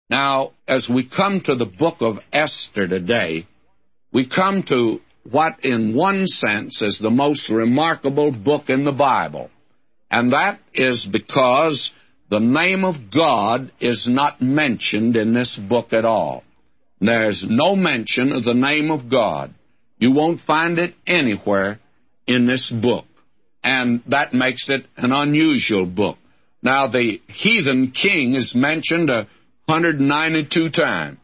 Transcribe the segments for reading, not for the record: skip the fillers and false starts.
Now, as we come to the book of Esther today, we come to what in one sense is the most remarkable book in the Bible. And that is because the name of God is not mentioned in this book at all. There's no mention of the name of God. You won't find it anywhere in this book. And that makes it an unusual book. Now, the heathen king is mentioned 192 times.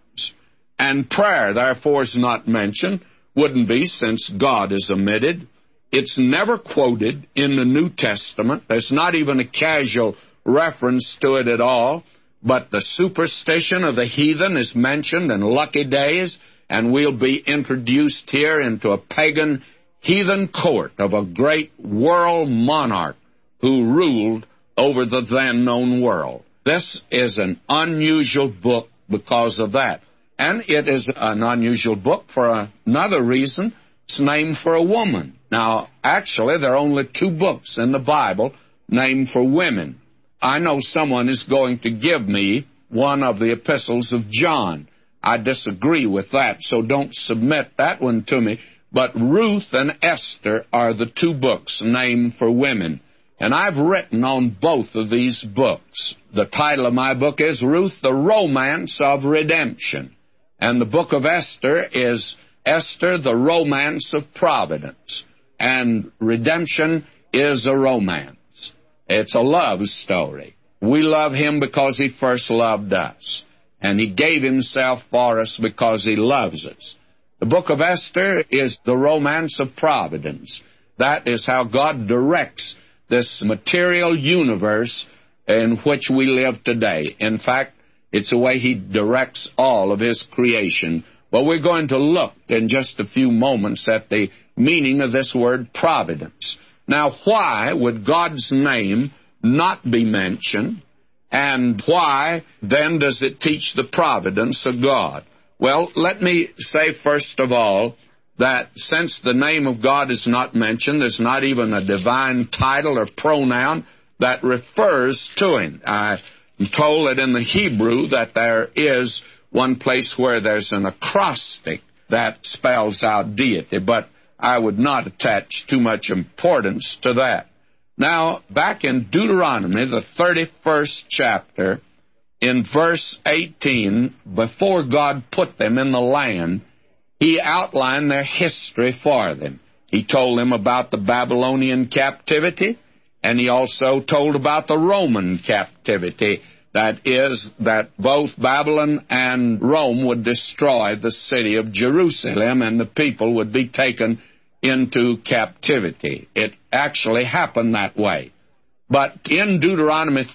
And prayer, therefore, is not mentioned. Wouldn't be, since God is omitted. It's never quoted in the New Testament. There's not even a casual reference to it at all. But the superstition of the heathen is mentioned in lucky days, and we'll be introduced here into a pagan heathen court of a great world monarch who ruled over the then-known world. This is an unusual book because of that. And it is an unusual book for another reason. It's named for a woman. Now, actually, there are only 2 books in the Bible named for women. I know someone is going to give me one of the epistles of John. I disagree with that, so don't submit that one to me. But Ruth and Esther are the 2 books named for women. And I've written on both of these books. The title of my book is Ruth, the Romance of Redemption. And the book of Esther is Esther, the Romance of Providence. And redemption is a romance. It's a love story. We love him because he first loved us. And he gave himself for us because he loves us. The book of Esther is the romance of providence. That is how God directs this material universe in which we live today. In fact, it's the way he directs all of his creation. Well, we're going to look in just a few moments at the meaning of this word providence. Now, why would God's name not be mentioned? And why, then, does it teach the providence of God? Well, let me say, first of all, that since the name of God is not mentioned, there's not even a divine title or pronoun that refers to him. I'm told that in the Hebrew that there is one place where there's an acrostic that spells out deity, but I would not attach too much importance to that. Now, back in Deuteronomy, the 31st chapter, in verse 18, before God put them in the land, he outlined their history for them. He told them about the Babylonian captivity, and he also told about the Roman captivity. That is, that both Babylon and Rome would destroy the city of Jerusalem, and the people would be taken into captivity. It actually happened that way. But in Deuteronomy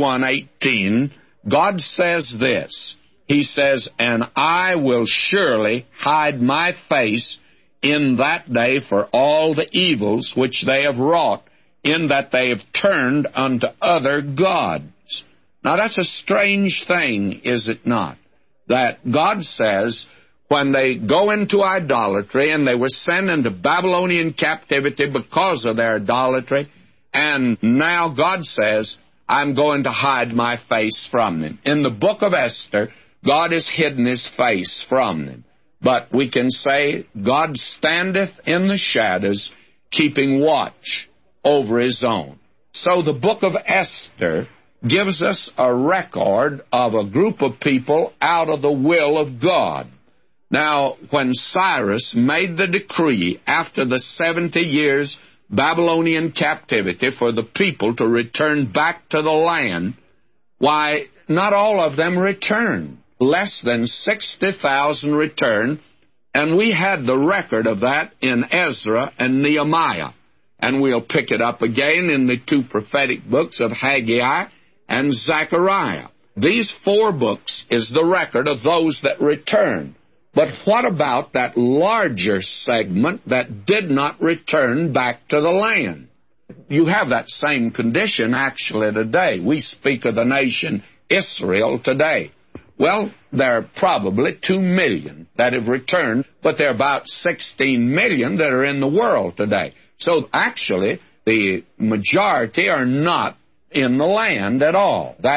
31:18, God says this. He says, "And I will surely hide my face in that day for all the evils which they have wrought, in that they have turned unto other gods." Now that's a strange thing, is it not? That God says, when they go into idolatry, and they were sent into Babylonian captivity because of their idolatry, and now God says, I'm going to hide my face from them. In the book of Esther, God has hidden his face from them. But we can say, God standeth in the shadows, keeping watch over his own. So the book of Esther gives us a record of a group of people out of the will of God. Now, when Cyrus made the decree after the 70 years Babylonian captivity for the people to return back to the land, why, not all of them returned. Less than 60,000 returned, and we had the record of that in Ezra and Nehemiah. And we'll pick it up again in the 2 prophetic books of Haggai and Zechariah. These 4 books is the record of those that returned. But what about that larger segment that did not return back to the land? You have that same condition actually today. We speak of the nation Israel today. Well, there are probably 2 million that have returned, but there are about 16 million that are in the world today. So actually, the majority are not in the land at all. That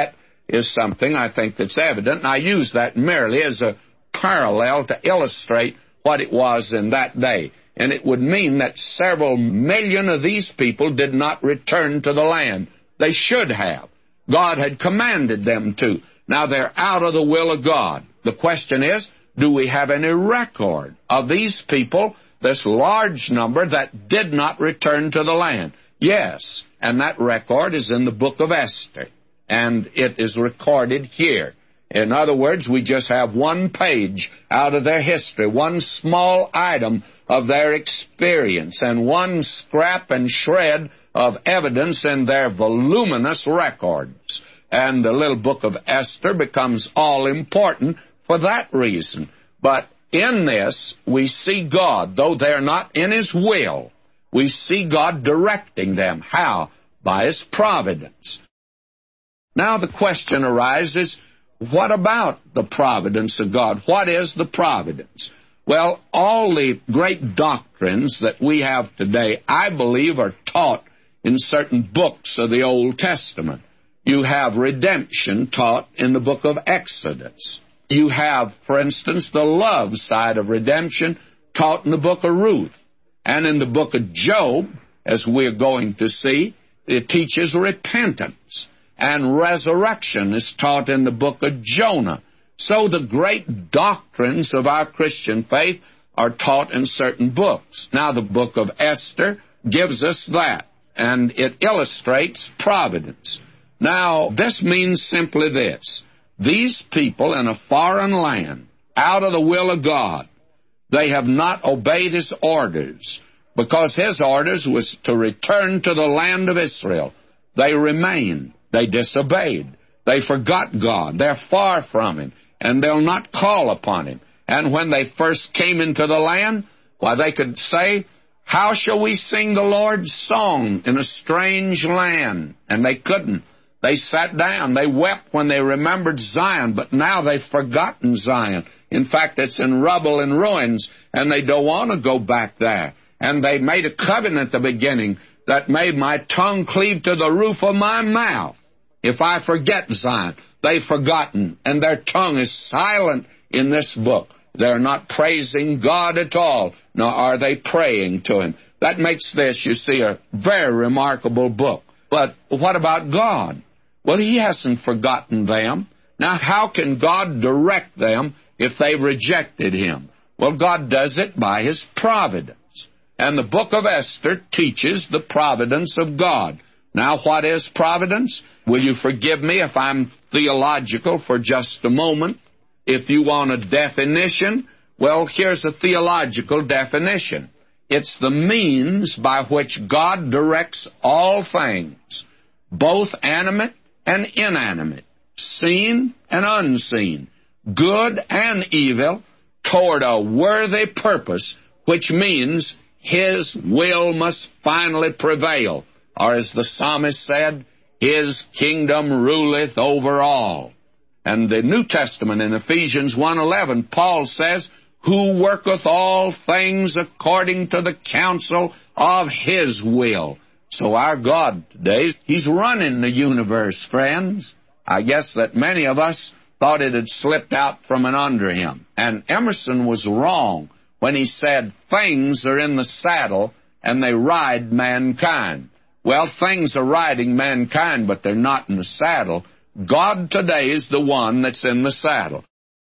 is something I think that's evident, and I use that merely as a parallel to illustrate what it was in that day. And it would mean that several million of these people did not return to the land. They should have. God had commanded them to. Now they're out of the will of God. The question is, do we have any record of these people, this large number, that did not return to the land? Yes, and that record is in the book of Esther, and it is recorded here. In other words, we just have one page out of their history, one small item of their experience, and one scrap and shred of evidence in their voluminous records. And the little book of Esther becomes all important for that reason. But in this, we see God, though they're not in His will, we see God directing them. How? By His providence. Now the question arises, what about the providence of God? What is the providence? Well, all the great doctrines that we have today, I believe, are taught in certain books of the Old Testament. You have redemption taught in the book of Exodus. You have, for instance, the love side of redemption taught in the book of Ruth. And in the book of Job, as we're going to see, it teaches repentance. And resurrection is taught in the book of Jonah. So the great doctrines of our Christian faith are taught in certain books. Now the book of Esther gives us that, and it illustrates providence. Now this means simply this. These people in a foreign land, out of the will of God, they have not obeyed His orders, because His orders was to return to the land of Israel. They remained. They disobeyed. They forgot God. They're far from Him, and they'll not call upon Him. And when they first came into the land, why, they could say, how shall we sing the Lord's song in a strange land? And they couldn't. They sat down. They wept when they remembered Zion, but now they've forgotten Zion. In fact, it's in rubble and ruins, and they don't want to go back there. And they made a covenant at the beginning that made my tongue cleave to the roof of my mouth if I forget Zion. They've forgotten, and their tongue is silent in this book. They're not praising God at all, nor are they praying to Him. That makes this, you see, a very remarkable book. But what about God? Well, He hasn't forgotten them. Now, how can God direct them if they've rejected Him? Well, God does it by His providence. And the book of Esther teaches the providence of God. Now, what is providence? Will you forgive me if I'm theological for just a moment? If you want a definition, well, here's a theological definition. It's the means by which God directs all things, both animate and inanimate, seen and unseen, good and evil, toward a worthy purpose, which means His will must finally prevail. Or as the psalmist said, His kingdom ruleth over all. And the New Testament in Ephesians 1:11, Paul says, who worketh all things according to the counsel of His will. So our God today, He's running the universe, friends. I guess that many of us thought it had slipped out from under Him. And Emerson was wrong when he said, things are in the saddle and they ride mankind. Well, things are riding mankind, but they're not in the saddle. God today is the one that's in the saddle.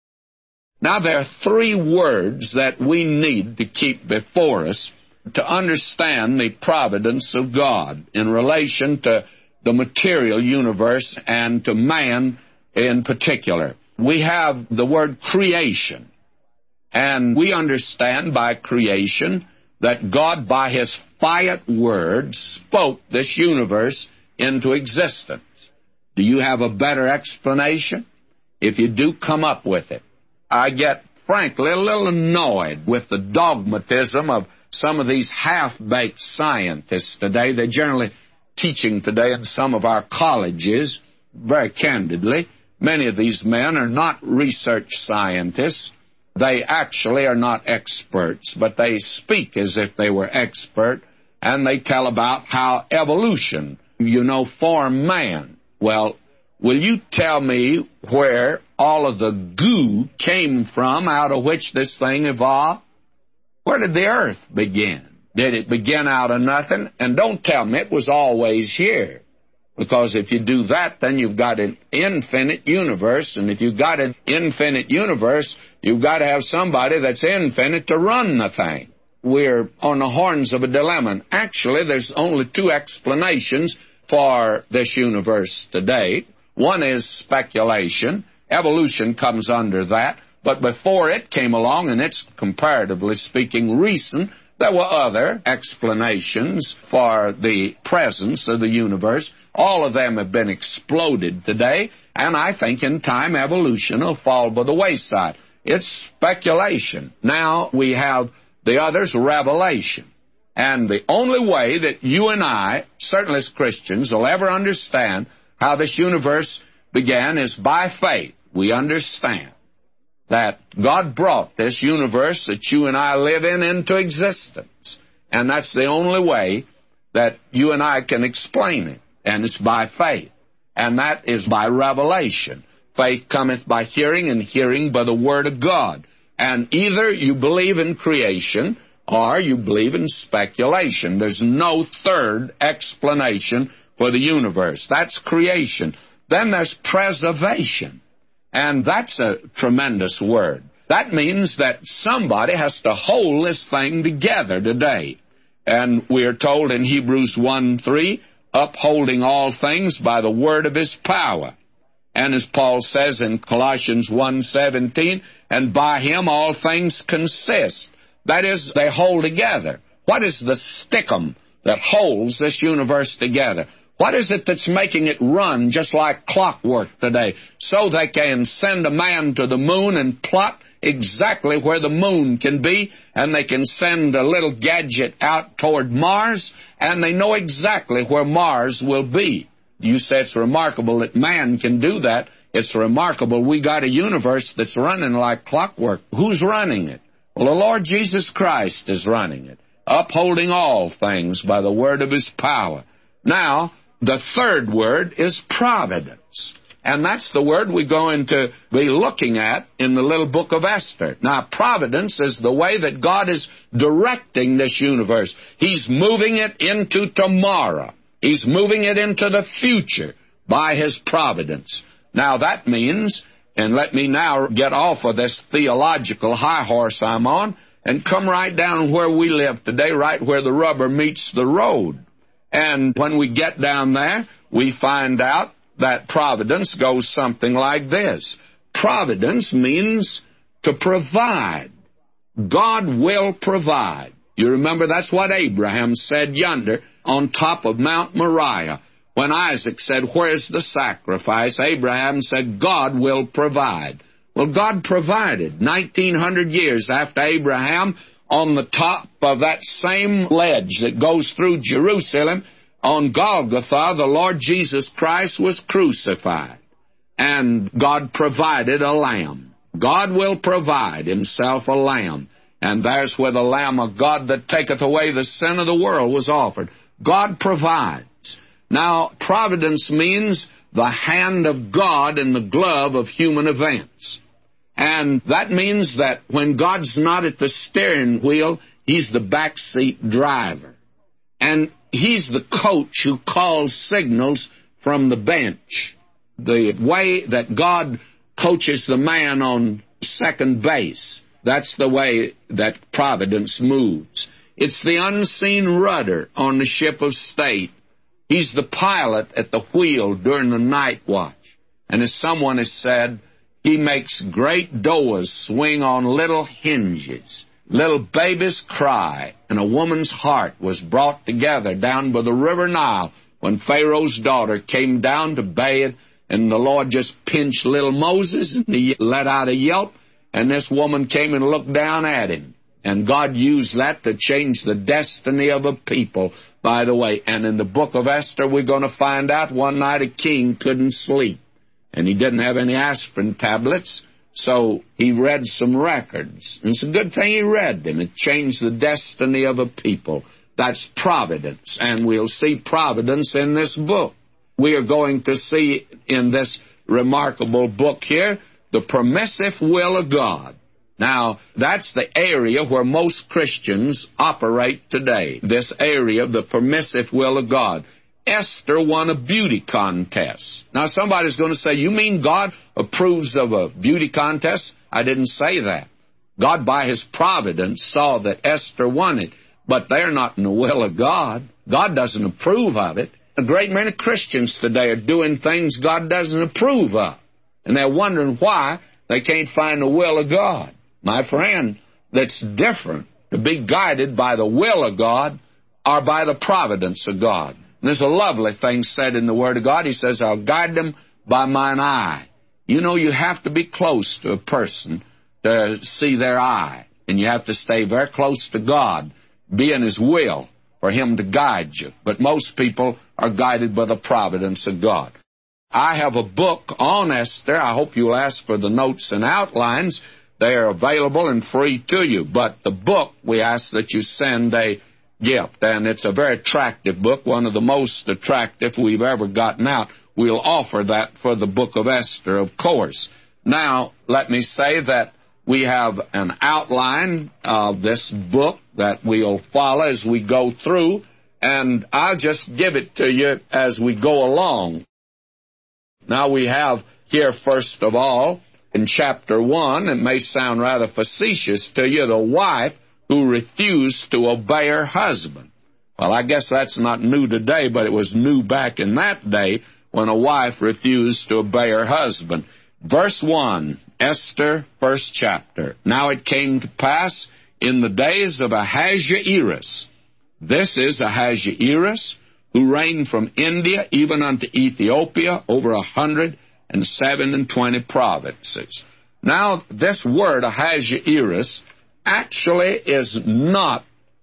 Now, there are three words that we need to keep before us to understand the providence of God in relation to the material universe and to man in particular. We have the word creation, and we understand by creation that God, by His fiat word, spoke this universe into existence. Do you have a better explanation? If you do, come up with it. I get, frankly, a little annoyed with the dogmatism of some of these half-baked scientists today. They're generally teaching today in some of our colleges, very candidly. Many of these men are not research scientists. They actually are not experts, but they speak as if they were expert, and they tell about how evolution, formed man. Well, will you tell me where all of the goo came from out of which this thing evolved? Where did the earth begin? Did it begin out of nothing? And don't tell me it was always here. Because if you do that, then you've got an infinite universe. And if you've got an infinite universe, you've got to have somebody that's infinite to run the thing. We're on the horns of a dilemma. And actually, there's only two explanations for this universe today. One is speculation. Evolution comes under that. But before it came along, and it's comparatively speaking recent, there were other explanations for the presence of the universe. All of them have been exploded today, and I think in time evolution will fall by the wayside. It's speculation. Now we have the others, revelation. And the only way that you and I, certainly as Christians, will ever understand how this universe began is by faith. We understand that God brought this universe that you and I live in into existence. And that's the only way that you and I can explain it. And it's by faith. And that is by revelation. Faith cometh by hearing, and hearing by the Word of God. And either you believe in creation, or you believe in speculation. There's no third explanation for the universe. That's creation. Then there's preservation. And that's a tremendous word. That means that somebody has to hold this thing together today. And we are told in Hebrews 1:3, upholding all things by the word of his power. And as Paul says in Colossians 1:17, and by him all things consist. That is, they hold together. What is the stickum that holds this universe together? What is it that's making it run just like clockwork today? So they can send a man to the moon and plot exactly where the moon can be, and they can send a little gadget out toward Mars, and they know exactly where Mars will be. You say it's remarkable that man can do that. It's remarkable we got a universe that's running like clockwork. Who's running it? Well, the Lord Jesus Christ is running it, upholding all things by the word of his power. Now, the third word is providence. And that's the word we're going to be looking at in the little book of Esther. Now, providence is the way that God is directing this universe. He's moving it into tomorrow. He's moving it into the future by his providence. Now, that means, and let me now get off of this theological high horse I'm on and come right down where we live today, right where the rubber meets the road. And when we get down there, we find out that providence goes something like this. Providence means to provide. God will provide. You remember that's what Abraham said yonder on top of Mount Moriah. When Isaac said, where's the sacrifice? Abraham said, God will provide. Well, God provided. 1900 years after Abraham, on the top of that same ledge that goes through Jerusalem, on Golgotha, the Lord Jesus Christ was crucified. And God provided a lamb. God will provide himself a lamb. And there's where the Lamb of God that taketh away the sin of the world was offered. God provides. Now, providence means the hand of God in the glove of human events. And that means that when God's not at the steering wheel, he's the backseat driver. And he's the coach who calls signals from the bench. The way that God coaches the man on second base, that's the way that providence moves. It's the unseen rudder on the ship of state. He's the pilot at the wheel during the night watch. And as someone has said, he makes great doors swing on little hinges. Little babies cry, and a woman's heart was brought together down by the river Nile when Pharaoh's daughter came down to bathe, and the Lord just pinched little Moses, and he let out a yelp, and this woman came and looked down at him. And God used that to change the destiny of a people, by the way. And in the book of Esther, we're going to find out one night a king couldn't sleep, and he didn't have any aspirin tablets. So he read some records. And it's a good thing he read them. It changed the destiny of a people. That's providence. And we'll see providence in this book. we are going to see in this remarkable book here the permissive will of God. Now, that's the area where most Christians operate today, this area of the permissive will of God. Esther won a beauty contest. Now, somebody's going to say, you mean God approves of a beauty contest? I didn't say that. God, by His providence, saw that Esther won it, but they're not in the will of God. God doesn't approve of it. A great many Christians today are doing things God doesn't approve of, and they're wondering why they can't find the will of God. My friend, that's different to be guided by the will of God or by the providence of God. And there's a lovely thing said in the Word of God. He says, I'll guide them by mine eye. You know, you have to be close to a person to see their eye, and you have to stay very close to God, be in His will for Him to guide you. But most people are guided by the providence of God. I have a book on Esther. I hope you'll ask for the notes and outlines. They are available and free to you. But the book, we ask that you send a gift. And it's a very attractive book, one of the most attractive we've ever gotten out. We'll offer that for the book of Esther, of course. Now, let me say that we have an outline of this book that we'll follow as we go through, and I'll just give it to you as we go along. Now, we have here, first of all, in chapter 1, it may sound rather facetious to you, the wife who refused to obey her husband. Well, I guess that's not new today, but it was new back in that day when a wife refused to obey her husband. Verse 1, Esther, first chapter. Now it came to pass in the days of Ahasuerus. This is Ahasuerus, who reigned from India even unto Ethiopia, over 127 provinces. Now, this word, Ahasuerus, actually is not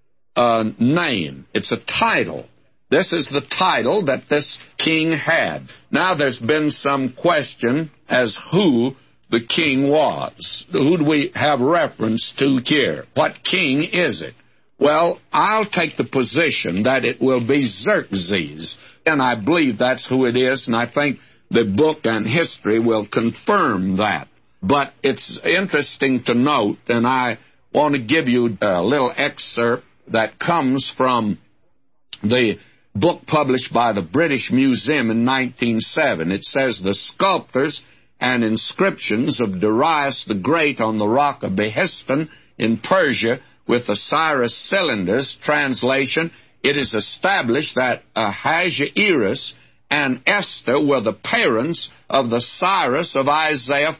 a name. It's a title. This is the title that this king had. Now, there's been some question as who the king was. Who do we have reference to here? What king is it? Well, I'll take the position that it will be Xerxes, and I believe that's who it is, and I think the book and history will confirm that. But it's interesting to note, and I want to give you a little excerpt that comes from the book published by the British Museum in 1907. It says, the sculptures and inscriptions of Darius the Great on the rock of Behistun in Persia with the Cyrus cylinders, translation, it is established that Ahasuerus and Esther were the parents of the Cyrus of Isaiah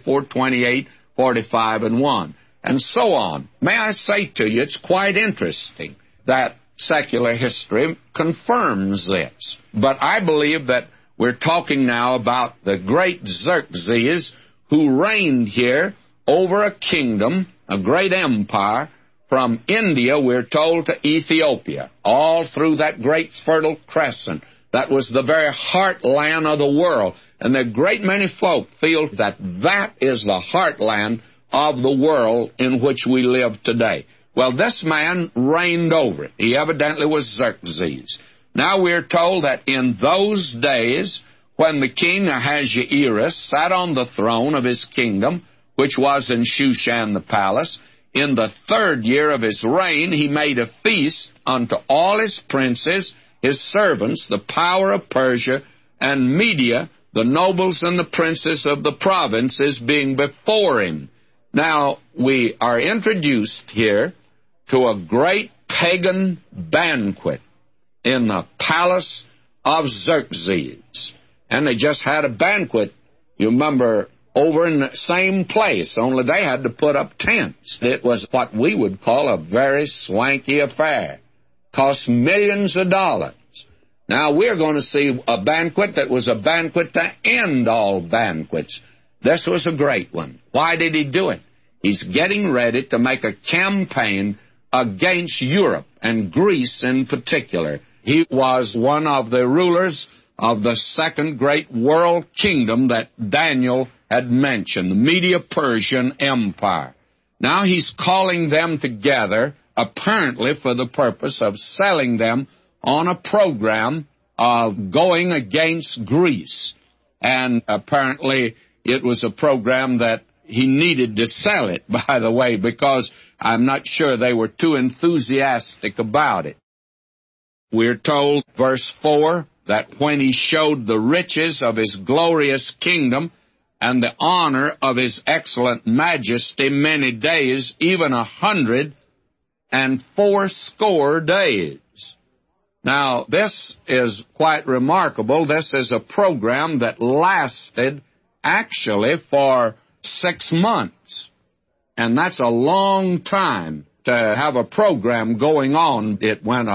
44:28, 45, and 1, and so on. May I say to you, it's quite interesting that secular history confirms this. But I believe that we're talking now about the great Xerxes, who reigned here over a kingdom, a great empire, from India, we're told, to Ethiopia, all through that great fertile crescent. That was the very heartland of the world. And a great many folk feel that that is the heartland of the world in which we live today. Well, this man reigned over it. He evidently was Xerxes. Now we're told that in those days, when the king Ahasuerus sat on the throne of his kingdom, which was in Shushan the palace, in the 3rd year of his reign, he made a feast unto all his princes, his servants, the power of Persia and Media, the nobles and the princes of the provinces being before him. Now, we are introduced here to a great pagan banquet in the palace of Xerxes. And they just had a banquet, you remember, over in the same place, only they had to put up tents. It was what we would call a very swanky affair. Cost millions of dollars. Now, we're going to see a banquet that was a banquet to end all banquets. This was a great one. Why did he do it? He's getting ready to make a campaign against Europe, and Greece in particular. He was one of the rulers of the second great world kingdom that Daniel had mentioned, the Medo-Persian Empire. Now he's calling them together, apparently for the purpose of selling them on a program of going against Greece. And apparently it was a program that he needed to sell it, by the way, because I'm not sure they were too enthusiastic about it. We're told, verse 4, that when he showed the riches of his glorious kingdom and the honor of his excellent majesty many days, even 180 days. Now, this is quite remarkable. This is a program that lasted actually for 6 months. And that's a long time to have a program going on. It went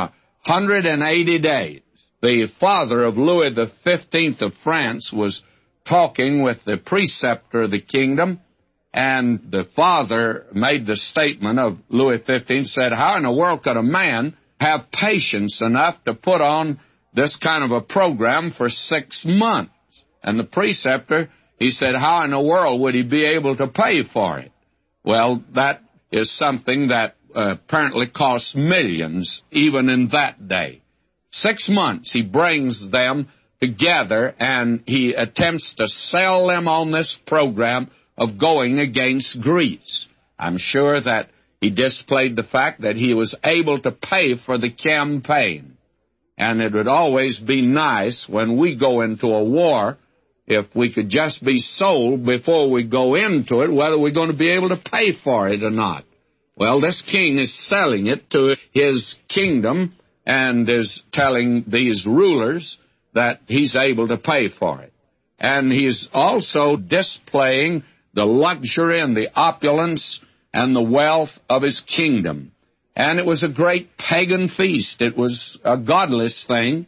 180 days. The father of Louis XV of France was talking with the preceptor of the kingdom, and the father made the statement of Louis XV, said, how in the world could a man have patience enough to put on this kind of a program for 6 months? And the preceptor, he said, how in the world would he be able to pay for it? Well, that is something that apparently costs millions, even in that day. 6 months he brings them together, and he attempts to sell them on this program of going against Greece. I'm sure that he displayed the fact that he was able to pay for the campaign. And it would always be nice when we go into a war if we could just be sold before we go into it, whether we're going to be able to pay for it or not. Well, this king is selling it to his kingdom and is telling these rulers that he's able to pay for it. And he's also displaying the luxury and the opulence and the wealth of his kingdom. And it was a great pagan feast. It was a godless thing.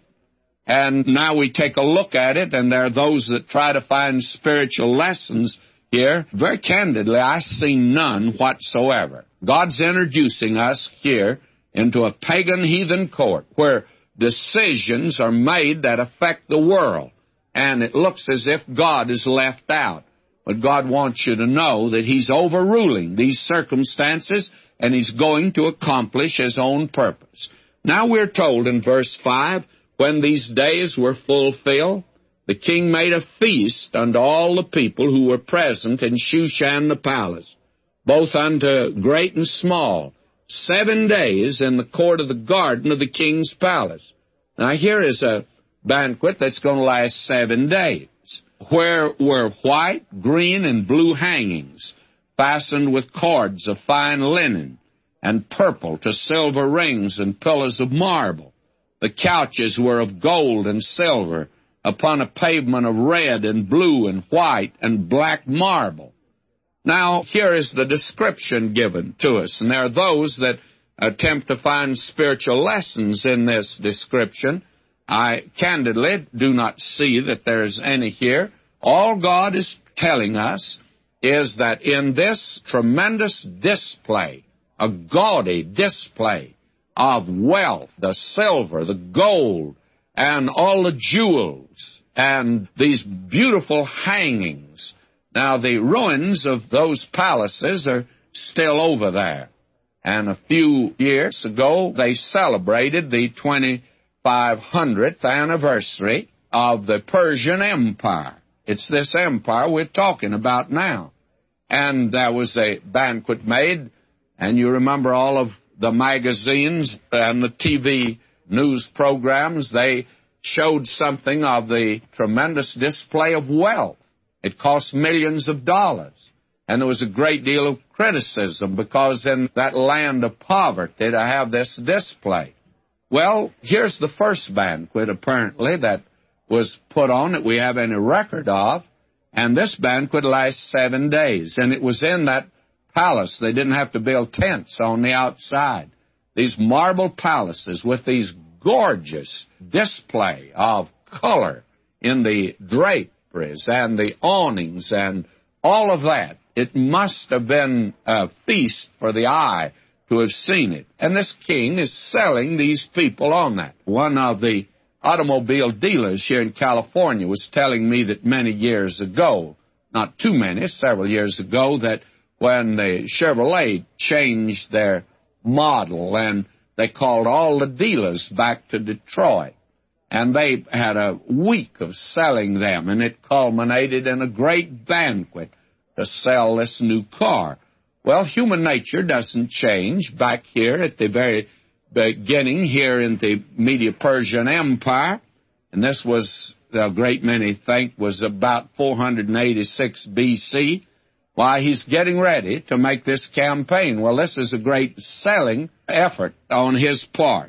And now we take a look at it, and there are those that try to find spiritual lessons here. Very candidly, I see none whatsoever. God's introducing us here into a pagan heathen court where decisions are made that affect the world, and it looks as if God is left out. But God wants you to know that He's overruling these circumstances, and He's going to accomplish His own purpose. Now we're told in verse 5, when these days were fulfilled, the king made a feast unto all the people who were present in Shushan the palace, both unto great and small, 7 days in the court of the garden of the king's palace. Now here is a banquet that's going to last 7 days, where were white, green, and blue hangings, fastened with cords of fine linen, and purple to silver rings and pillars of marble. The couches were of gold and silver, upon a pavement of red and blue and white and black marble. Now, here is the description given to us, and there are those that attempt to find spiritual lessons in this description. I candidly do not see that there's any here. All God is telling us is that in this tremendous display, a gaudy display of wealth, the silver, the gold, and all the jewels, and these beautiful hangings. Now, the ruins of those palaces are still over there. And a few years ago, they celebrated the 2500th anniversary of the Persian Empire. It's this empire we're talking about now. And there was a banquet made, and you remember all of the magazines and the TV news programs, they showed something of the tremendous display of wealth. It cost millions of dollars. And there was a great deal of criticism because in that land of poverty to have this display. Well, here's the first banquet, apparently, that was put on that we have any record of. And this banquet lasts 7 days. And it was in that palace. They didn't have to build tents on the outside. These marble palaces with these gorgeous display of color in the draperies and the awnings and all of that. It must have been a feast for the eye to have seen it. And this king is selling these people on that. One of the automobile dealers here in California was telling me that many years ago, not too many, several years ago, that when the Chevrolet changed their model and they called all the dealers back to Detroit. And they had a week of selling them, and it culminated in a great banquet to sell this new car. Well, human nature doesn't change. Back here at the very beginning, here in the Medo-Persian Empire, and this was, a great many think, was about 486 B.C., why, he's getting ready to make this campaign. Well, this is a great selling effort on his part.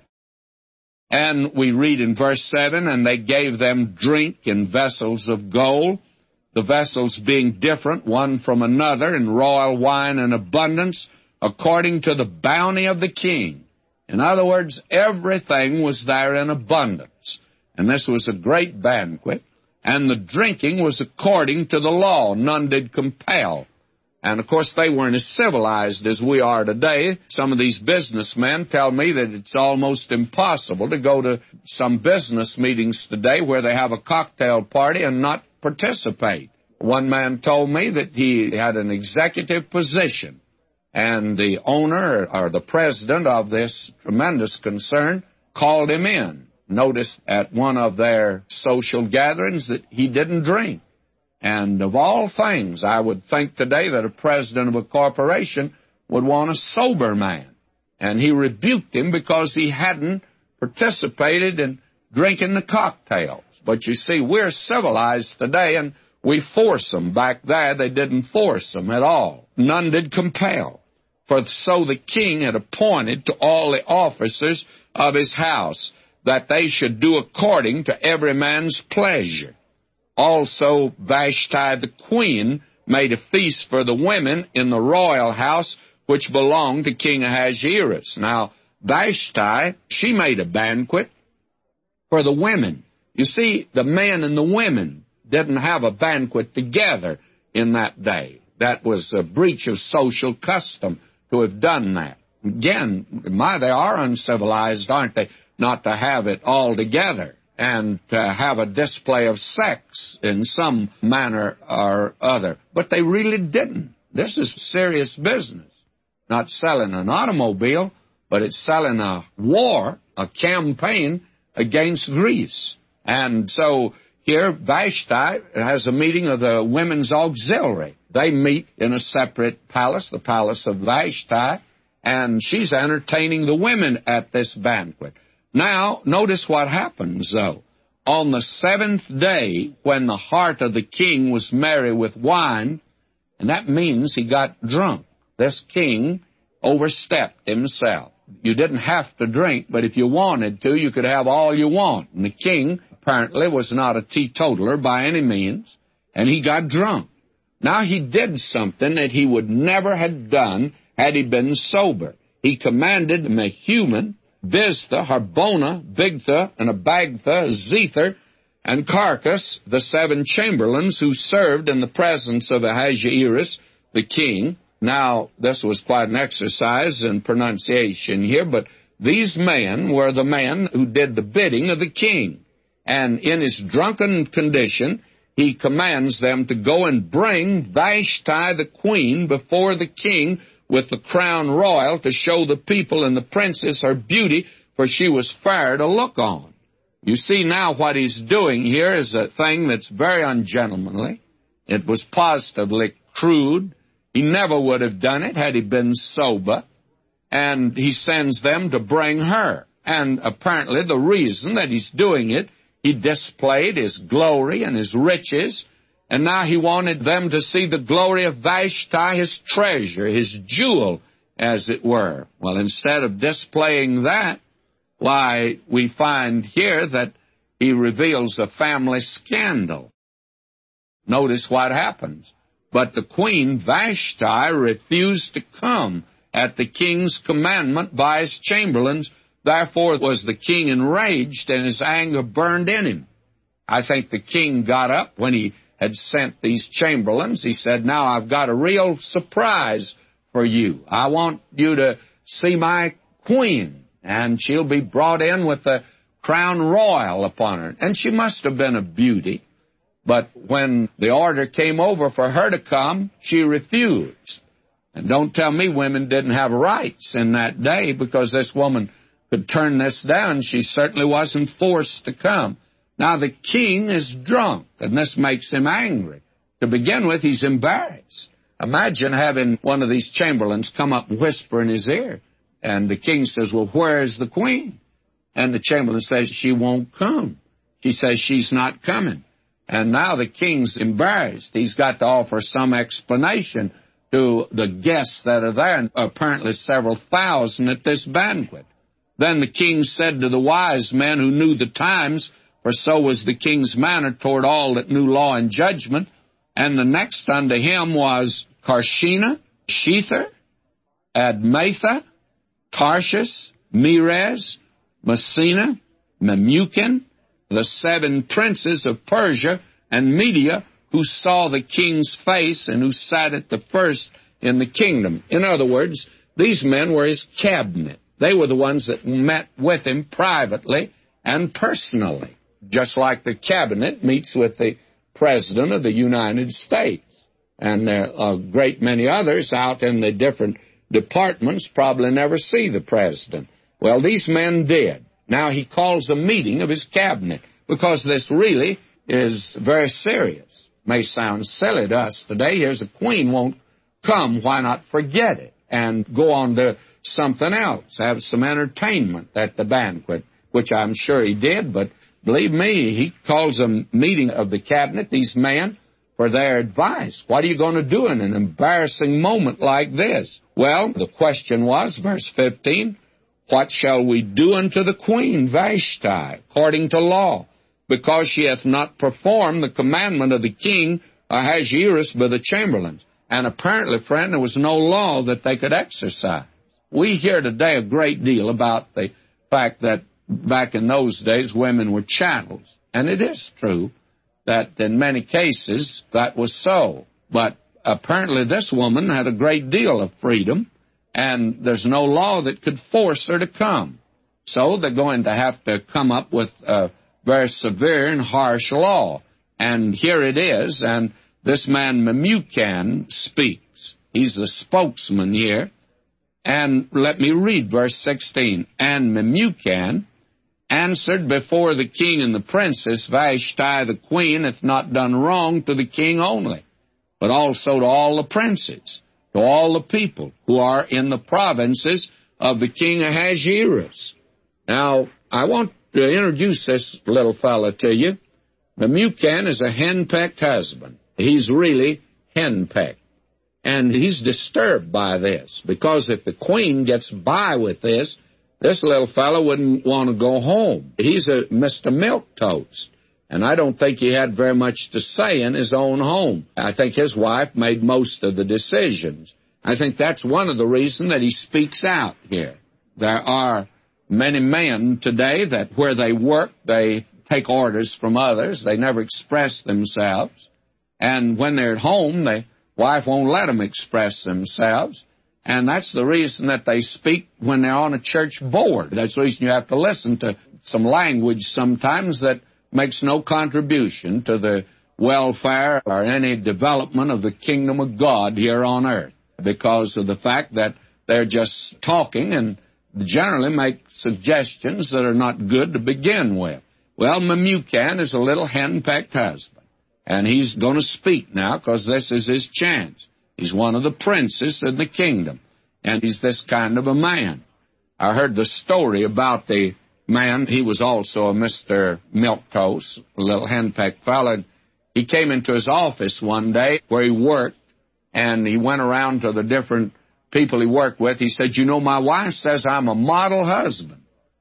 And we read in verse 7, and they gave them drink in vessels of gold, the vessels being different one from another, and royal wine in abundance, according to the bounty of the king. In other words, everything was there in abundance. And this was a great banquet, and the drinking was according to the law. None did compel. And, of course, they weren't as civilized as we are today. Some of these businessmen tell me that it's almost impossible to go to some business meetings today where they have a cocktail party and not participate. One man told me that he had an executive position, and the owner or the president of this tremendous concern called him in. Noticed at one of their social gatherings that he didn't drink. And of all things, I would think today that a president of a corporation would want a sober man. And he rebuked him because he hadn't participated in drinking the cocktails. But you see, we're civilized today, and we force them. Back there, they didn't force them at all. None did compel. For so the king had appointed to all the officers of his house that they should do according to every man's pleasure. Also, Vashti the queen made a feast for the women in the royal house which belonged to King Ahasuerus. Now, Vashti, she made a banquet for the women. You see, the men and the women didn't have a banquet together in that day. That was a breach of social custom to have done that. Again, they are uncivilized, aren't they, not to have it all together and to have a display of sex in some manner or other. But they really didn't. This is serious business. Not selling an automobile, but it's selling a war, a campaign against Greece. And so here Vashti has a meeting of the women's auxiliary. They meet in a separate palace, the palace of Vashti, and she's entertaining the women at this banquet. Now, notice what happens, though. On the seventh day, when the heart of the king was merry with wine, and that means he got drunk. This king overstepped himself. You didn't have to drink, but if you wanted to, you could have all you want. And the king, apparently, was not a teetotaler by any means, and he got drunk. Now, he did something that he would never have done had he been sober. He commanded Mehuman, Biztha, Harbona, Bigtha, and Abagtha, Zether, and Carcas, the 7 chamberlains who served in the presence of Ahasuerus, the king. Now, this was quite an exercise in pronunciation here, but these men were the men who did the bidding of the king. And in his drunken condition, he commands them to go and bring Vashti the queen before the king with the crown royal to show the people and the princess her beauty, for she was fair to look on. You see now what he's doing here is a thing that's very ungentlemanly. It was positively crude. He never would have done it had he been sober. And he sends them to bring her. And apparently the reason that he's doing it, he displayed his glory and his riches, and now he wanted them to see the glory of Vashti, his treasure, his jewel, as it were. Well, instead of displaying that, why, we find here that he reveals a family scandal. Notice what happens. But the queen Vashti refused to come at the king's commandment by his chamberlains. Therefore was the king enraged, and his anger burned in him. I think the king got up when he had sent these chamberlains. He said, now I've got a real surprise for you. I want you to see my queen, and she'll be brought in with the crown royal upon her. And she must have been a beauty. But when the order came over for her to come, she refused. And don't tell me women didn't have rights in that day, because this woman could turn this down. She certainly wasn't forced to come. Now, the king is drunk, and this makes him angry. To begin with, he's embarrassed. Imagine having one of these chamberlains come up and whisper in his ear. And the king says, well, where is the queen? And the chamberlain says, she won't come. She says, she's not coming. And now the king's embarrassed. He's got to offer some explanation to the guests that are there, and apparently several thousand at this banquet. Then the king said to the wise men who knew the times, for so was the king's manner toward all that knew law and judgment, and the next unto him was Carshena, Shether, Admatha, Tarshish, Meres, Messina, Memucan, the 7 princes of Persia and Media, who saw the king's face and who sat at the first in the kingdom. In other words, these men were his cabinet. They were the ones that met with him privately and personally, just like the cabinet meets with the President of the United States. And there are a great many others out in the different departments probably never see the President. Well, these men did. Now he calls a meeting of his cabinet, because this really is very serious. May sound silly to us today. Here's a queen won't come. Why not forget it and go on to something else, have some entertainment at the banquet, which I'm sure he did, but believe me, he calls a meeting of the cabinet, these men, for their advice. What are you going to do in an embarrassing moment like this? Well, the question was, verse 15, what shall we do unto the queen Vashti, according to law? Because she hath not performed the commandment of the king Ahasuerus by the chamberlains. And apparently, friend, there was no law that they could exercise. We hear today a great deal about the fact that back in those days women were chattels. And it is true that in many cases that was so. But apparently this woman had a great deal of freedom, and there's no law that could force her to come. So they're going to have to come up with a very severe and harsh law. And here it is, and this man Memucan speaks. He's the spokesman here. And let me read verse 16. And Memucan answered before the king and the princess, Vashti the queen hath not done wrong to the king only, but also to all the princes, to all the people who are in the provinces of the king Ahasuerus. Now, I want to introduce this little fellow to you. Memucan is a henpecked husband. He's really henpecked. And he's disturbed by this, because if the queen gets by with this little fellow wouldn't want to go home. He's a Mr. Milquetoast, and I don't think he had very much to say in his own home. I think his wife made most of the decisions. I think that's one of the reasons that he speaks out here. There are many men today that where they work, they take orders from others. They never express themselves. And when they're at home, the wife won't let them express themselves. And that's the reason that they speak when they're on a church board. That's the reason you have to listen to some language sometimes that makes no contribution to the welfare or any development of the kingdom of God here on earth, because of the fact that they're just talking and generally make suggestions that are not good to begin with. Well, Memucan is a little henpecked husband, and he's going to speak now because this is his chance. He's one of the princes in the kingdom, and he's this kind of a man. I heard the story about the man. He was also a Mr. Milquetoast, a little henpecked fellow. He came into his office one day where he worked, and he went around to the different people he worked with. He said, you know, my wife says I'm a model husband.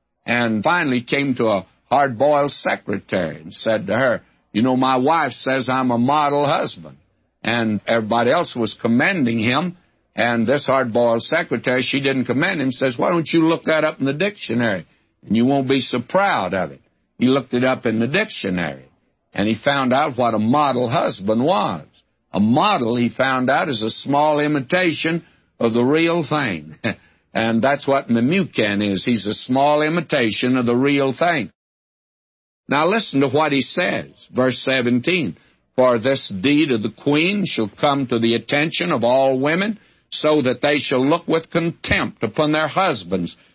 And finally came to a hard-boiled secretary and said to her, you know, my wife says I'm a model husband. And everybody else was commending him, and this hard-boiled secretary, she didn't commend him, says, why don't you look that up in the dictionary, and you won't be so proud of it. He looked it up in the dictionary, and he found out what a model husband was. A model, he found out, is a small imitation of the real thing. And that's what Memucan is. He's a small imitation of the real thing. Now listen to what he says, verse 17. For this deed of the queen shall come to the attention of all women, so that they shall look with contempt upon their husbands,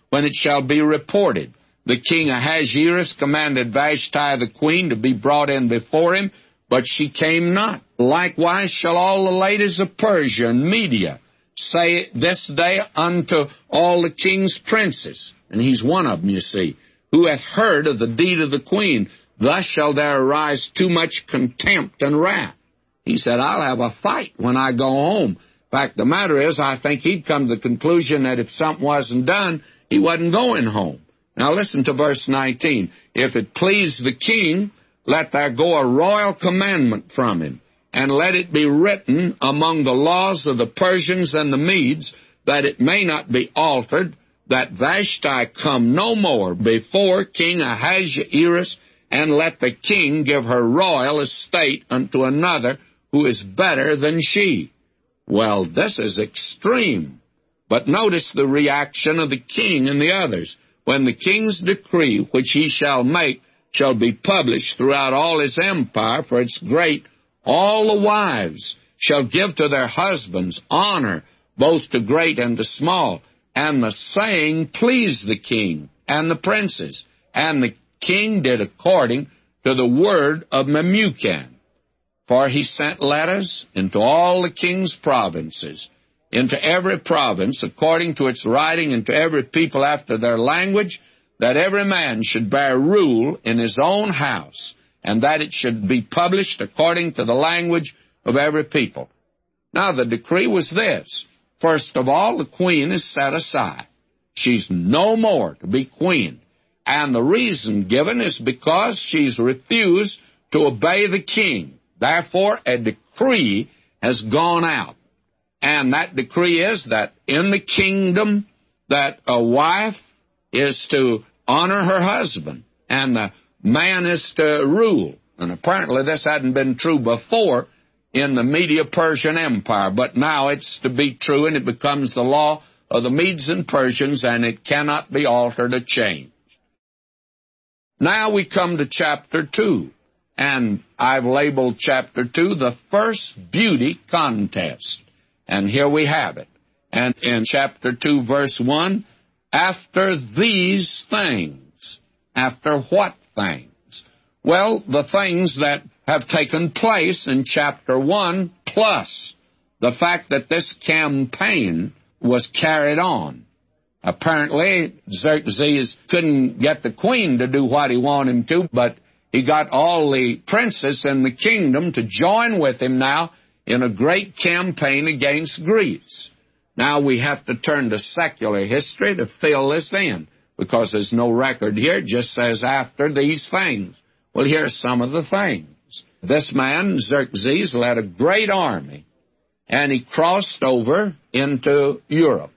when it shall be reported. The king Ahasuerus commanded Vashti the queen to be brought in before him, but she came not. Likewise shall all the ladies of Persia and Media say this day unto all the king's princes, and he's one of them, you see, who hath heard of the deed of the queen. Thus shall there arise too much contempt and wrath. He said, I'll have a fight when I go home. In fact, the matter is, I think he'd come to the conclusion that if something wasn't done, he wasn't going home. Now listen to verse 19. If it please the king, let there go a royal commandment from him, and let it be written among the laws of the Persians and the Medes, that it may not be altered, that Vashti come no more before King Ahasuerus, and let the king give her royal estate unto another who is better than she. Well, this is extreme. But notice the reaction of the king and the others. When the king's decree, which he shall make, shall be published throughout all his empire, for it's great, all the wives shall give to their husbands honor, both to great and to small. And the saying pleased the king and the princes. And the king did according to the word of Memucan. For he sent letters into all the king's provinces, into every province according to its writing, and to every people after their language, that every man should bear rule in his own house, and that it should be published according to the language of every people. Now the decree was this. First of all, the queen is set aside. She's no more to be queen. And the reason given is because she's refused to obey the king. Therefore, a decree has gone out. And that decree is that in the kingdom that a wife is to honor her husband, and the man is to rule. And apparently this hadn't been true before in the Medo-Persian Empire, but now it's to be true, and it becomes the law of the Medes and Persians, and it cannot be altered or changed. Now we come to chapter 2, and I've labeled chapter 2 the first beauty contest. And here we have it. And in chapter 2, verse 1, after these things. After what things? Well, the things that have taken place in chapter 1, plus the fact that this campaign was carried on. Apparently, Xerxes couldn't get the queen to do what he wanted him to, but he got all the princes in the kingdom to join with him now in a great campaign against Greece. Now we have to turn to secular history to fill this in, because there's no record here. It just says after these things. Well, here's some of the things. This man, Xerxes, led a great army, and he crossed over into Europe.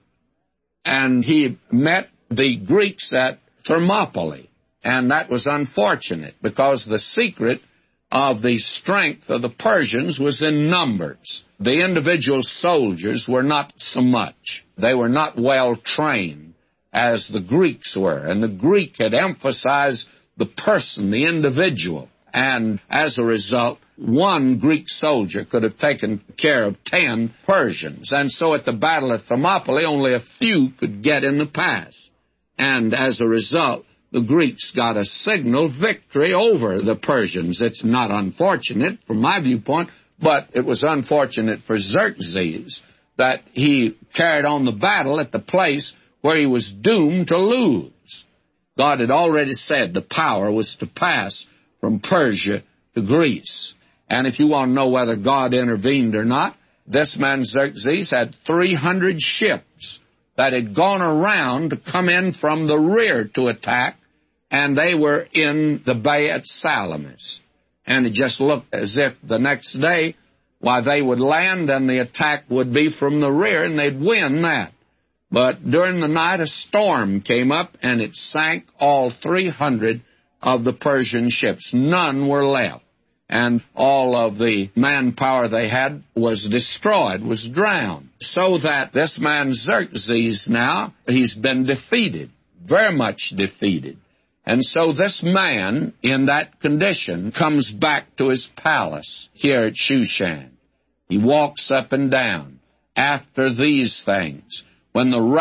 And he met the Greeks at Thermopylae, and that was unfortunate, because the secret of the strength of the Persians was in numbers. The individual soldiers were not so much. They were not well trained as the Greeks were, and the Greek had emphasized the person, the individual, and as a result, one Greek soldier could have taken care of 10 Persians. And so at the Battle of Thermopylae, only a few could get in the pass. And as a result, the Greeks got a signal victory over the Persians. It's not unfortunate from my viewpoint, but it was unfortunate for Xerxes that he carried on the battle at the place where he was doomed to lose. God had already said the power was to pass from Persia to Greece. And if you want to know whether God intervened or not, this man Xerxes had 300 ships that had gone around to come in from the rear to attack, and they were in the bay at Salamis. And it just looked as if the next day, they would land and the attack would be from the rear, and they'd win that. But during the night, a storm came up, and it sank all 300 of the Persian ships. None were left. And all of the manpower they had was destroyed, was drowned. So that this man Xerxes now, he's been defeated, very much defeated. And so this man, in that condition, comes back to his palace here at Shushan. He walks up and down. After these things, when the wrath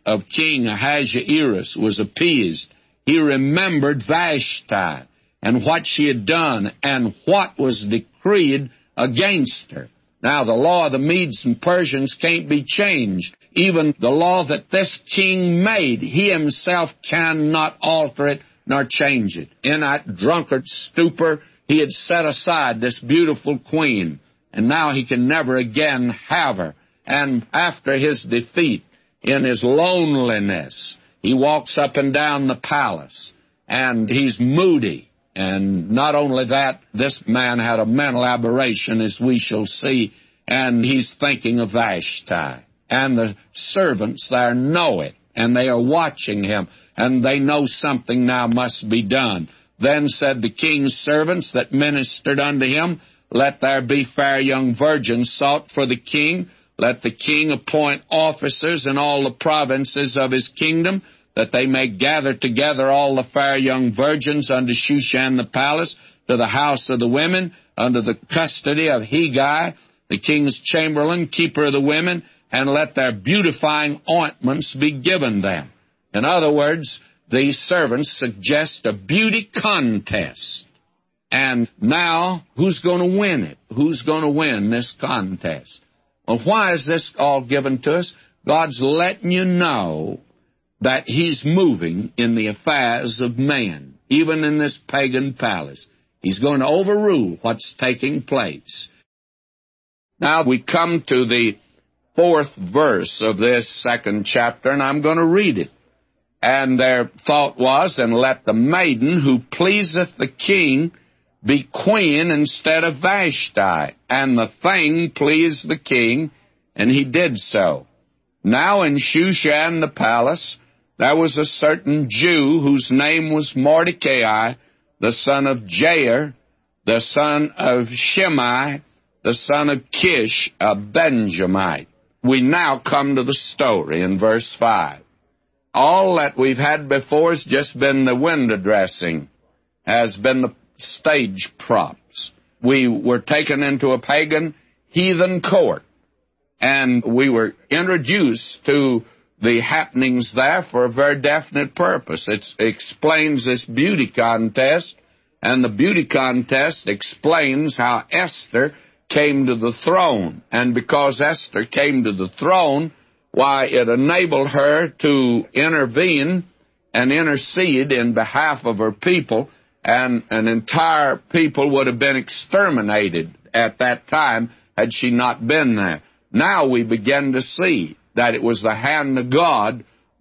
of King Ahasuerus was appeased, he remembered Vashti and what she had done and what was decreed against her. Now, the law of the Medes and Persians can't be changed. Even the law that this king made, he himself cannot alter it nor change it. In that drunkard stupor, he had set aside this beautiful queen, and now he can never again have her. And after his defeat, in his loneliness, he walks up and down the palace, and he's moody. And not only that, this man had a mental aberration, as we shall see, and he's thinking of Vashti. And the servants there know it, and they are watching him, and they know something now must be done. Then said the king's servants that ministered unto him, Let there be fair young virgins sought for the king. Let the king appoint officers in all the provinces of his kingdom, that they may gather together all the fair young virgins unto Shushan the palace, to the house of the women, under the custody of Hegai, the king's chamberlain, keeper of the women, and let their beautifying ointments be given them. In other words, these servants suggest a beauty contest. And now, who's going to win it? Who's going to win this contest? Well, why is this all given to us? God's letting you know that he's moving in the affairs of man, even in this pagan palace. He's going to overrule what's taking place. Now we come to the 4th verse of this 2nd chapter, and I'm going to read it. And their thought was, And let the maiden who pleaseth the king be queen instead of Vashti. And the thing pleased the king, and he did so. Now in Shushan the palace there was a certain Jew whose name was Mordecai, the son of Jair, the son of Shimei, the son of Kish, a Benjamite. We now come to the story in verse 5. All that we've had before has just been the window dressing, has been the stage props. We were taken into a pagan, heathen court, and we were introduced to the happenings there for a very definite purpose. It explains this beauty contest, and the beauty contest explains how Esther came to the throne. And because Esther came to the throne, why, it enabled her to intervene and intercede in behalf of her people, and an entire people would have been exterminated at that time had she not been there. Now we begin to see that it was the hand of God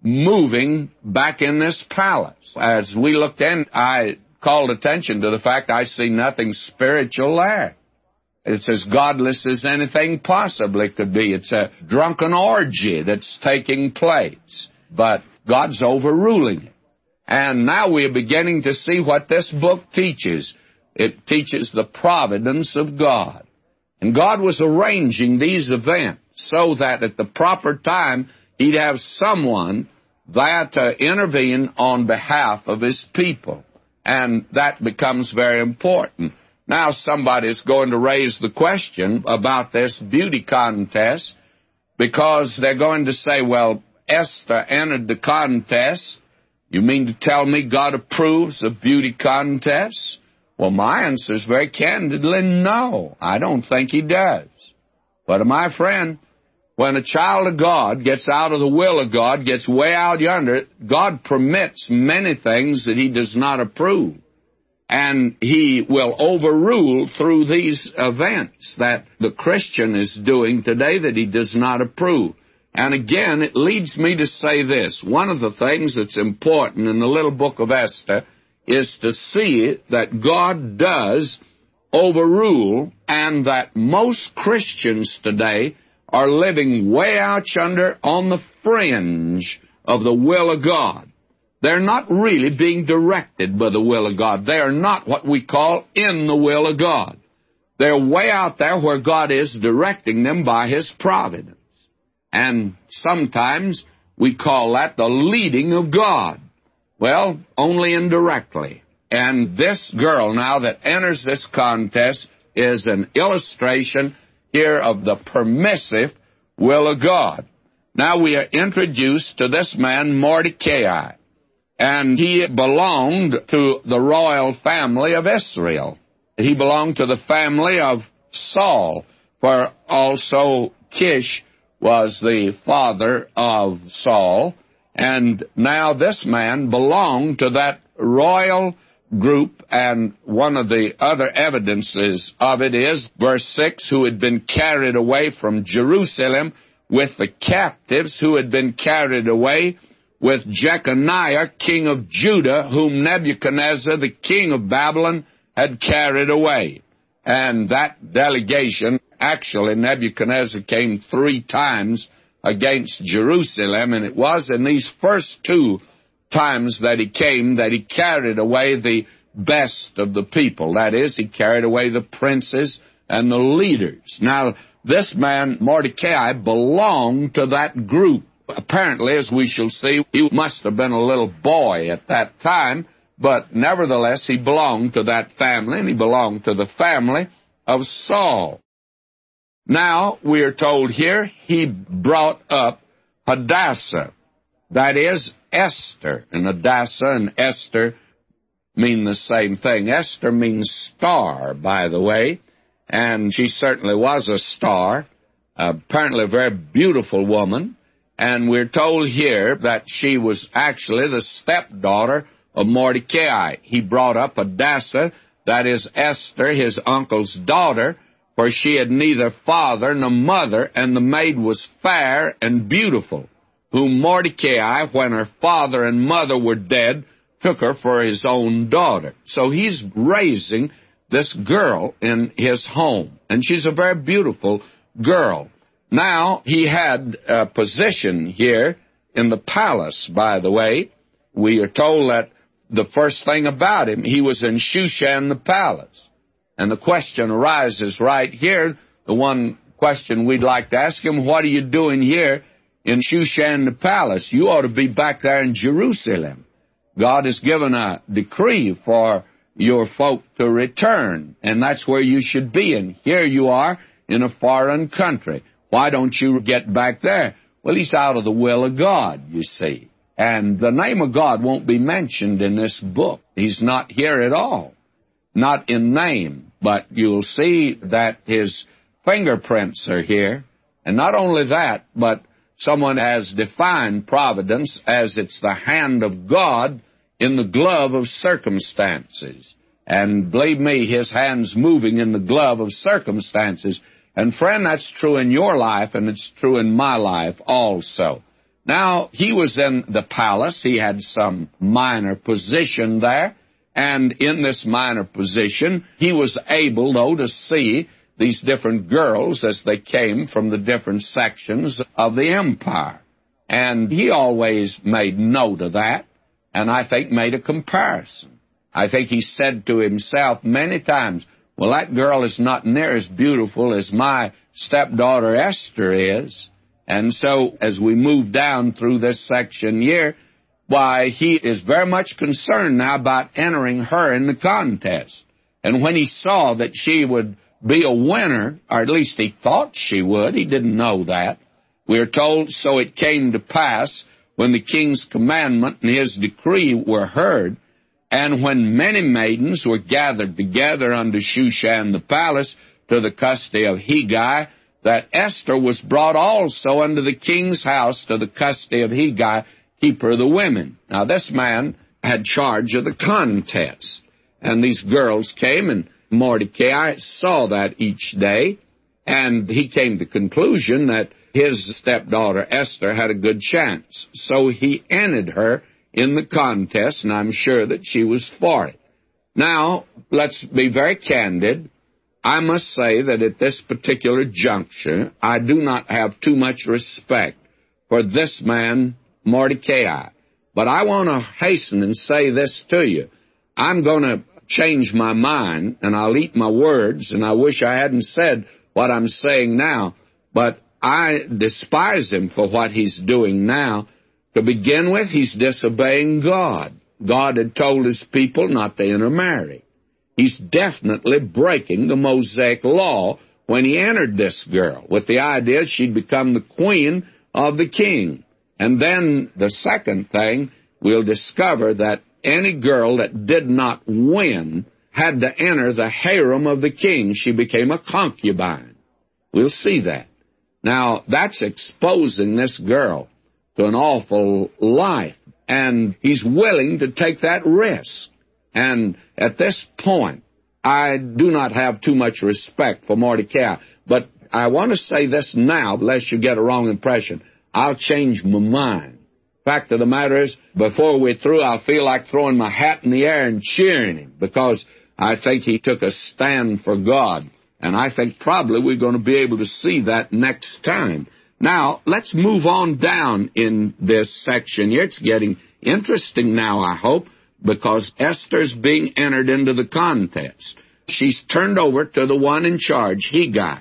moving back in this palace. As we looked in, I called attention to the fact I see nothing spiritual there. It's as godless as anything possibly could be. It's a drunken orgy that's taking place. But God's overruling it. And now we're beginning to see what this book teaches. It teaches the providence of God. And God was arranging these events so that at the proper time he'd have someone there to intervene on behalf of his people. And that becomes very important. Now somebody's going to raise the question about this beauty contest, because they're going to say, well, Esther entered the contest. You mean to tell me God approves of beauty contests? Well, my answer is very candidly, no, I don't think he does. But my friend, when a child of God gets out of the will of God, gets way out yonder, God permits many things that he does not approve. And he will overrule through these events that the Christian is doing today that he does not approve. And again, it leads me to say this. One of the things that's important in the little book of Esther is to see that God does overrule, and that most Christians today are living way out yonder on the fringe of the will of God. They're not really being directed by the will of God. They are not what we call in the will of God. They're way out there where God is directing them by his providence. And sometimes we call that the leading of God. Well, only indirectly. And this girl now that enters this contest is an illustration here of the permissive will of God. Now we are introduced to this man Mordecai, and he belonged to the royal family of Israel. He belonged to the family of Saul, for also Kish was the father of Saul, and now this man belonged to that royal group, and one of the other evidences of it is verse 6, who had been carried away from Jerusalem with the captives who had been carried away with Jeconiah, king of Judah, whom Nebuchadnezzar, the king of Babylon, had carried away. And that delegation, actually Nebuchadnezzar came 3 times against Jerusalem, and it was in these first 2 times that he came that he carried away the best of the people. That is, he carried away the princes and the leaders. Now, this man, Mordecai, belonged to that group. Apparently, as we shall see, he must have been a little boy at that time, but nevertheless, he belonged to that family, and he belonged to the family of Saul. Now, we are told here, he brought up Hadassah, that is, Esther. And Hadassah and Esther mean the same thing. Esther means star, by the way, and she certainly was a star, apparently a very beautiful woman, and we're told here that she was actually the stepdaughter of Mordecai. He brought up Hadassah, that is Esther, his uncle's daughter, for she had neither father nor mother, and the maid was fair and beautiful, whom Mordecai, when her father and mother were dead, took her for his own daughter. So he's raising this girl in his home, and she's a very beautiful girl. Now, he had a position here in the palace, by the way. We are told that the first thing about him, he was in Shushan the palace. And the question arises right here, the one question we'd like to ask him, what are you doing here in Shushan the palace? You ought to be back there in Jerusalem. God has given a decree for your folk to return, and that's where you should be. And here you are in a foreign country. Why don't you get back there? Well, he's out of the will of God, you see. And the name of God won't be mentioned in this book. He's not here at all. Not in name, but you'll see that his fingerprints are here. And not only that, but someone has defined providence as it's the hand of God in the glove of circumstances. And believe me, his hand's moving in the glove of circumstances. And friend, that's true in your life, and it's true in my life also. Now, he was in the palace. He had some minor position there. And in this minor position, he was able, though, to see these different girls as they came from the different sections of the empire. And he always made note of that, and I think made a comparison. I think he said to himself many times, well, that girl is not near as beautiful as my stepdaughter Esther is. And so, as we move down through this section here, why, he is very much concerned now about entering her in the contest. And when he saw that she would be a winner, or at least he thought she would, he didn't know that. We're told, so it came to pass, when the king's commandment and his decree were heard, and when many maidens were gathered together unto Shushan the palace to the custody of Hegai, that Esther was brought also unto the king's house to the custody of Hegai, keeper of the women. Now, this man had charge of the contest, and these girls came, and Mordecai saw that each day, and he came to the conclusion that his stepdaughter Esther had a good chance. So he entered her in the contest, and I'm sure that she was for it. Now, let's be very candid. I must say that at this particular juncture, I do not have too much respect for this man, Mordecai. But I want to hasten and say this to you. I'm going to change my mind, and I'll eat my words, and I wish I hadn't said what I'm saying now, but I despise him for what he's doing now. To begin with, he's disobeying God. God had told his people not to intermarry. He's definitely breaking the Mosaic law when he entered this girl, with the idea she'd become the queen of the king. And then the second thing, we'll discover that any girl that did not win had to enter the harem of the king. She became a concubine. We'll see that. Now, that's exposing this girl to an awful life, and he's willing to take that risk. And at this point, I do not have too much respect for Mordecai, but I want to say this now, lest you get a wrong impression. I'll change my mind. Fact of the matter is, before we're through, I'll feel like throwing my hat in the air and cheering him, because I think he took a stand for God. And I think probably we're going to be able to see that next time. Now, let's move on down in this section here. It's getting interesting now, I hope, because Esther's being entered into the contest. She's turned over to the one in charge, Hegai.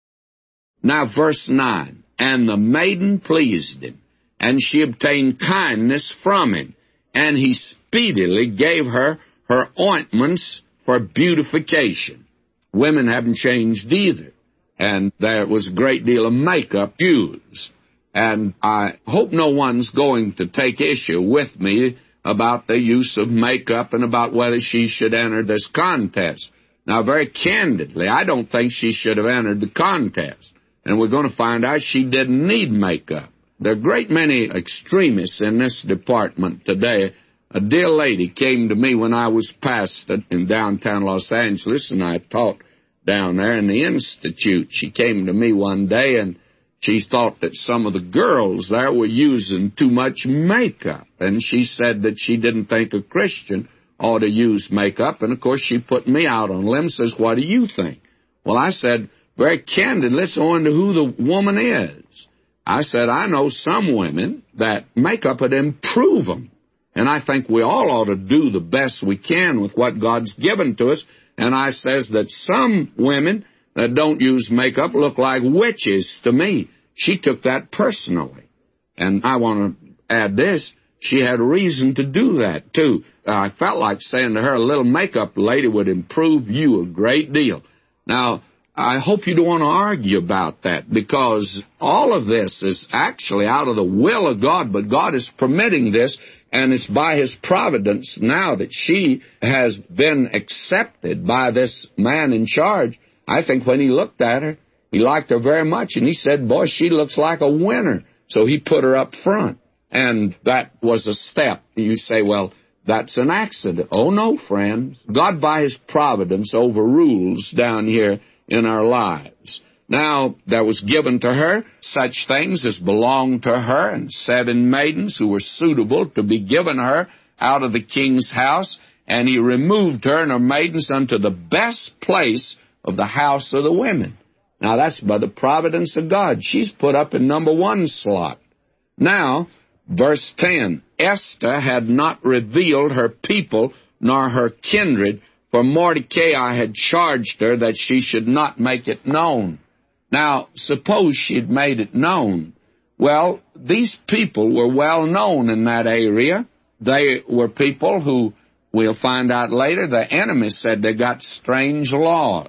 Now, verse 9, and the maiden pleased him, and she obtained kindness from him, and he speedily gave her her ointments for beautification. Women haven't changed either, and there was a great deal of makeup used. And I hope no one's going to take issue with me about the use of makeup and about whether she should enter this contest. Now, very candidly, I don't think she should have entered the contest, and we're going to find out she didn't need makeup. There are a great many extremists in this department today. A dear lady came to me when I was pastor in downtown Los Angeles, and I taught down there in the Institute. She came to me one day, and she thought that some of the girls there were using too much makeup, and she said that she didn't think a Christian ought to use makeup, and of course she put me out on a limb, says, what do you think? Well, I said, very candid, let's go into who the woman is. I said, I know some women that makeup would improve them. And I think we all ought to do the best we can with what God's given to us. And I says that some women that don't use makeup look like witches to me. She took that personally. And I want to add this. She had reason to do that, too. I felt like saying to her, a little makeup lady would improve you a great deal. Now, I hope you don't want to argue about that, because all of this is actually out of the will of God, but God is permitting this, and it's by His providence now that she has been accepted by this man in charge. I think when he looked at her, he liked her very much, and he said, boy, she looks like a winner. So he put her up front, and that was a step. You say, well, that's an accident. Oh, no, friends. God, by His providence, overrules down here in our lives. Now, there was given to her such things as belonged to her, and 7 maidens who were suitable to be given her out of the king's house, and he removed her and her maidens unto the best place of the house of the women. Now, that's by the providence of God. She's put up in number 1 slot. Now, verse 10, Esther had not revealed her people nor her kindred, for Mordecai had charged her that she should not make it known. Now, suppose she'd made it known. Well, these people were well known in that area. They were people who, we'll find out later, the enemy said they got strange laws.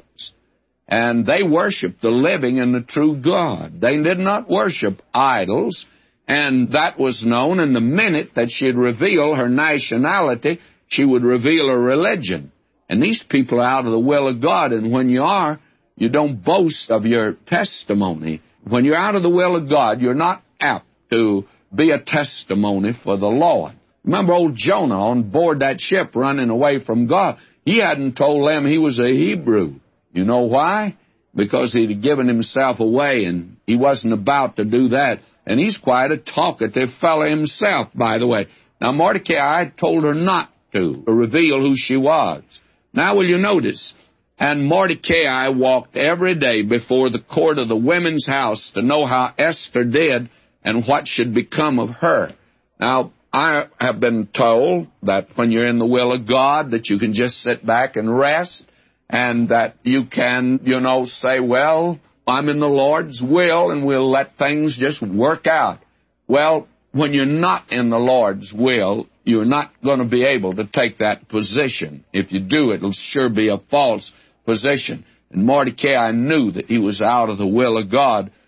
And they worshiped the living and the true God. They did not worship idols. And that was known, and the minute that she'd reveal her nationality, she would reveal her religion. And these people are out of the will of God, and when you are, you don't boast of your testimony. When you're out of the will of God, you're not apt to be a testimony for the Lord. Remember old Jonah on board that ship running away from God? He hadn't told them he was a Hebrew. You know why? Because he'd given himself away, and he wasn't about to do that. And he's quite a talkative fellow himself, by the way. Now, Mordecai told her not to reveal who she was. Now, will you notice? And Mordecai walked every day before the court of the women's house to know how Esther did and what should become of her. Now, I have been told that when you're in the will of God, that you can just sit back and rest, and that you can, say, well, I'm in the Lord's will, and we'll let things just work out. Well, when you're not in the Lord's will, you're not going to be able to take that position. If you do, it'll sure be a false position. And Mordecai knew that he was out of the will of God,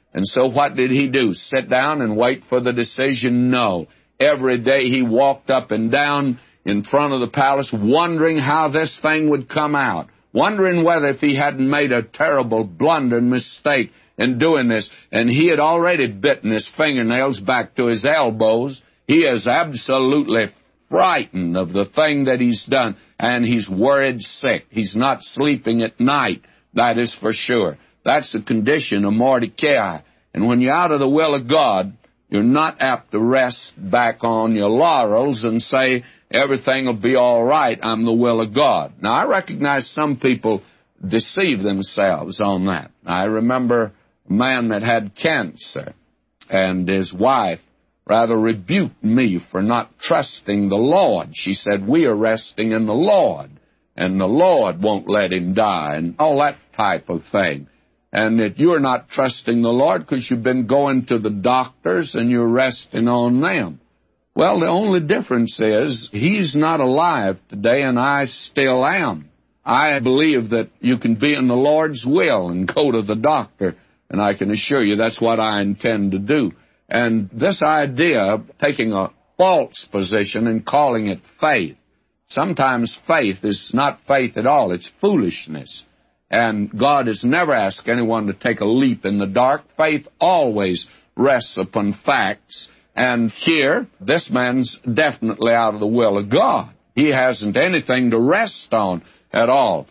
And so what did he do? Sit down and wait for the decision? No. Every day he walked up and down in front of the palace wondering how this thing would come out, wondering whether if he hadn't made a terrible blunder and mistake in doing this. And he had already bitten his fingernails back to his elbows. He is absolutely frightened of the thing that he's done, and he's worried sick. He's not sleeping at night, that is for sure. That's the condition of Mordecai. And when you're out of the will of God, you're not apt to rest back on your laurels and say, everything will be all right, I'm the will of God. Now, I recognize some people deceive themselves on that. I remember a man that had cancer, and his wife rather rebuked me for not trusting the Lord. She said, we are resting in the Lord, and the Lord won't let him die, and all that type of thing. And that you're not trusting the Lord because you've been going to the doctors and you're resting on them. Well, the only difference is he's not alive today and I still am. I believe that you can be in the Lord's will and go to the doctor, and I can assure you that's what I intend to do. And this idea of taking a false position and calling it faith, sometimes faith is not faith at all, it's foolishness. And God has never asked anyone to take a leap in the dark. Faith always rests upon facts. And here, this man's definitely out of the will of God. He hasn't anything to rest on at all.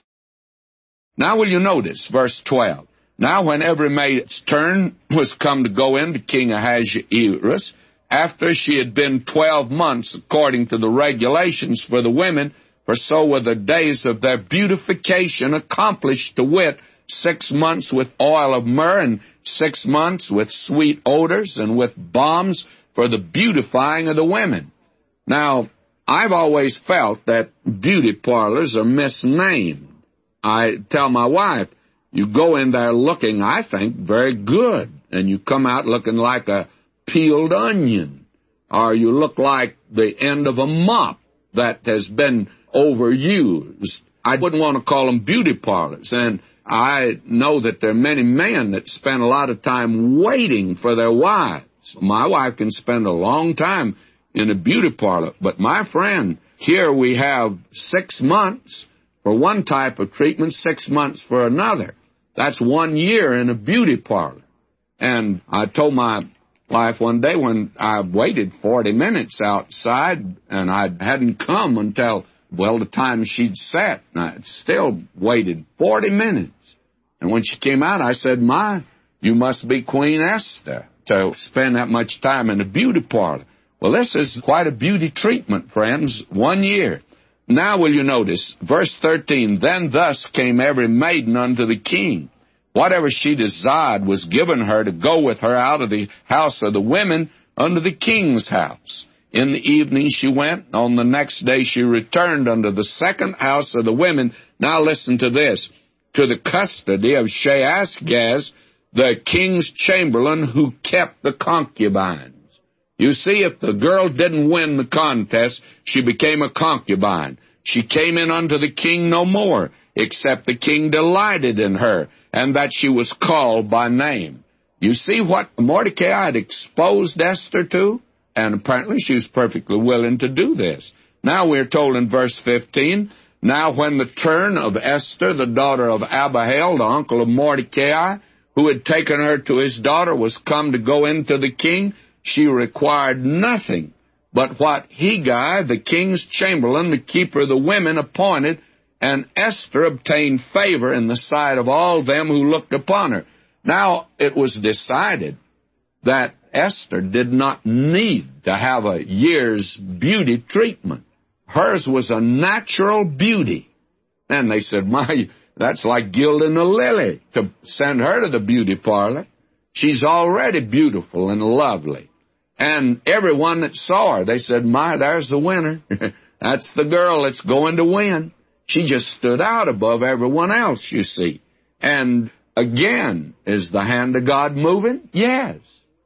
Now will you notice, verse 12. Now when every maid's turn was come to go in to King Ahasuerus, after she had been 12 months according to the regulations for the women, for so were the days of their beautification accomplished, to wit, 6 months with oil of myrrh, and 6 months with sweet odors, and with balms for the beautifying of the women. Now, I've always felt that beauty parlors are misnamed. I tell my wife, you go in there looking, I think, very good, and you come out looking like a peeled onion, or you look like the end of a mop that has been overused. I wouldn't want to call them beauty parlors. And I know that there are many men that spend a lot of time waiting for their wives. My wife can spend a long time in a beauty parlor. But my friend, here we have 6 months for one type of treatment, 6 months for another. That's 1 year in a beauty parlor. And I told my wife one day when I waited 40 minutes outside and I hadn't come until, well, the time she'd set, and I still waited 40 minutes. And when she came out, I said, "My, you must be Queen Esther to spend that much time in a beauty parlor." Well, this is quite a beauty treatment, friends, 1 year. Now will you notice, verse 13, then thus came every maiden unto the king. Whatever she desired was given her to go with her out of the house of the women unto the king's house. In the evening she went, on the next day she returned unto the second house of the women. Now listen to this, to the custody of Shaashgaz, the king's chamberlain, who kept the concubines. You see, if the girl didn't win the contest, she became a concubine. She came in unto the king no more, except the king delighted in her, and that she was called by name. You see what Mordecai had exposed Esther to? And apparently she was perfectly willing to do this. Now we're told in verse 15, now when the turn of Esther, the daughter of Abihail, the uncle of Mordecai, who had taken her to his daughter, was come to go into the king, she required nothing but what Hegai, the king's chamberlain, the keeper of the women, appointed, and Esther obtained favor in the sight of all them who looked upon her. Now it was decided that Esther did not need to have a year's beauty treatment. Hers was a natural beauty. And they said, my, that's like gilding a lily to send her to the beauty parlor. She's already beautiful and lovely. And everyone that saw her, they said, my, there's the winner. That's the girl that's going to win. She just stood out above everyone else, you see. And again, is the hand of God moving? Yes.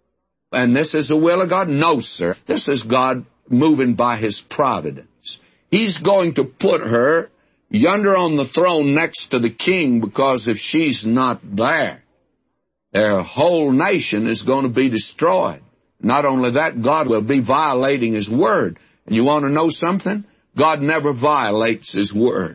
And this is the will of God? No, sir. This is God moving by His providence. He's going to put her yonder on the throne next to the king, because if she's not there, their whole nation is going to be destroyed. Not only that, God will be violating His Word. And you want to know something? God never violates His Word.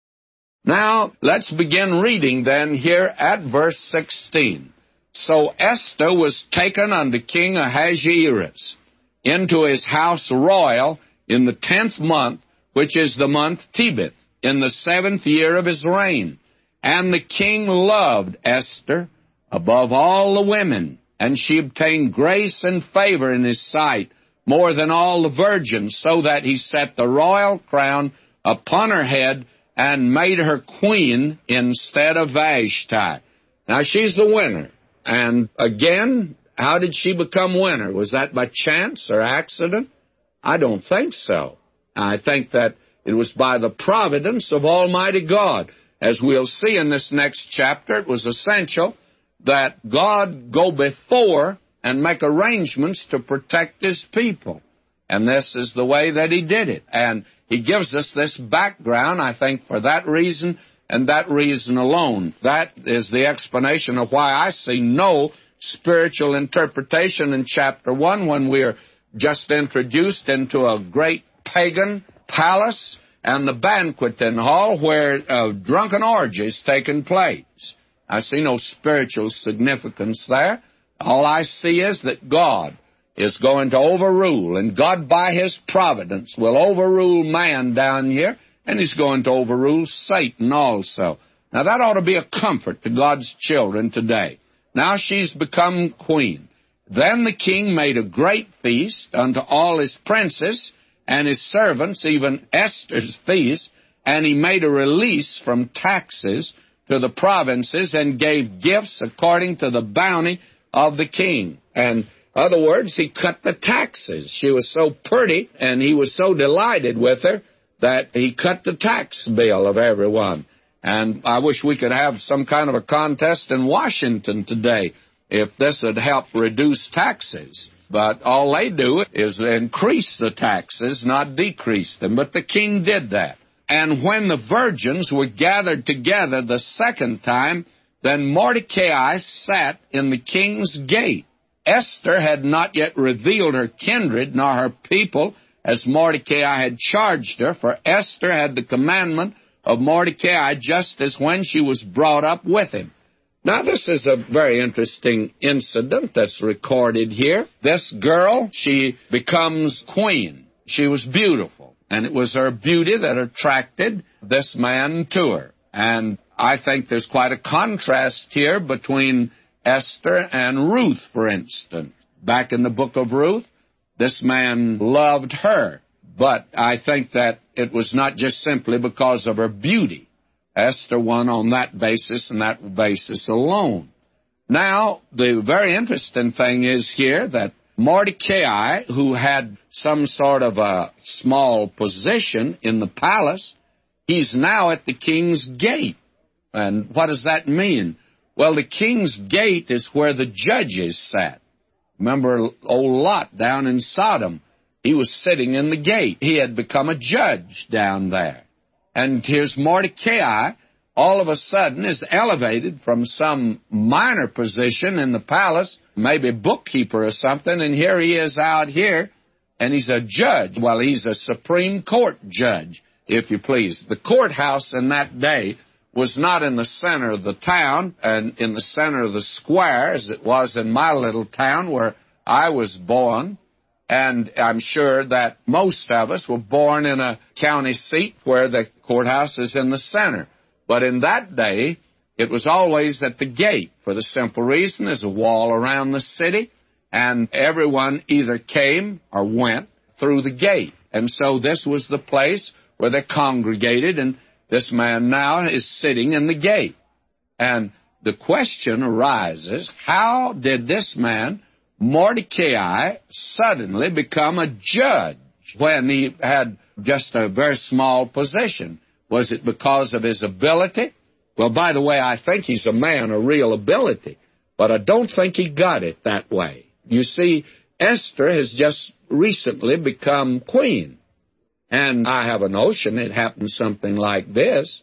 Now, let's begin reading then here at verse 16. So Esther was taken unto King Ahasuerus into his house royal in the 10th month, which is the month Tebeth, in the 7th year of his reign. And the king loved Esther above all the women, and she obtained grace and favor in his sight more than all the virgins, so that he set the royal crown upon her head and made her queen instead of Vashti. Now, she's the winner. And again, how did she become winner? Was that by chance or accident? I don't think so. I think that it was by the providence of Almighty God. As we'll see in this next chapter, it was essential that God go before and make arrangements to protect His people. And this is the way that He did it. And He gives us this background, I think, for that reason and that reason alone. That is the explanation of why I see no spiritual interpretation in chapter 1 when we are just introduced into a great pagan palace and the banqueting hall where drunken orgies taking place. I see no spiritual significance there. All I see is that God is going to overrule, and God by His providence will overrule man down here, and He's going to overrule Satan also. Now that ought to be a comfort to God's children today. Now she's become queen. Then the king made a great feast unto all his princes and his servants, even Esther's feast, and he made a release from taxes to the provinces and gave gifts according to the bounty of the king. And in other words, he cut the taxes. She was so pretty, and he was so delighted with her that he cut the tax bill of everyone. And I wish we could have some kind of a contest in Washington today if this would help reduce taxes. But all they do is increase the taxes, not decrease them. But the king did that. And when the virgins were gathered together the second time, then Mordecai sat in the king's gate. Esther had not yet revealed her kindred nor her people, as Mordecai had charged her, for Esther had the commandment of Mordecai just as when she was brought up with him. Now, this is a very interesting incident that's recorded here. This girl, she becomes queen. She was beautiful, and it was her beauty that attracted this man to her. And I think there's quite a contrast here between Esther and Ruth, for instance. Back in the book of Ruth, this man loved her, but I think that it was not just simply because of her beauty. Esther won on that basis and that basis alone. Now, the very interesting thing is here that Mordecai, who had some sort of a small position in the palace, he's now at the king's gate. And what does that mean? Well, the king's gate is where the judges sat. Remember old Lot down in Sodom? He was sitting in the gate. He had become a judge down there. And here's Mordecai, all of a sudden, is elevated from some minor position in the palace, maybe bookkeeper or something, and here he is out here, and he's a judge. Well, he's a Supreme Court judge, if you please. The courthouse in that day was not in the center of the town and in the center of the square as it was in my little town where I was born. And I'm sure that most of us were born in a county seat where the courthouse is in the center. But in that day, it was always at the gate for the simple reason there's a wall around the city, and everyone either came or went through the gate. And so this was the place where they congregated, and this man now is sitting in the gate. And the question arises, how did this man, Mordecai, suddenly become a judge when he had just a very small position? Was it because of his ability? Well, by the way, I think he's a man of real ability, but I don't think he got it that way. You see, Esther has just recently become queen. And I have a notion it happened something like this,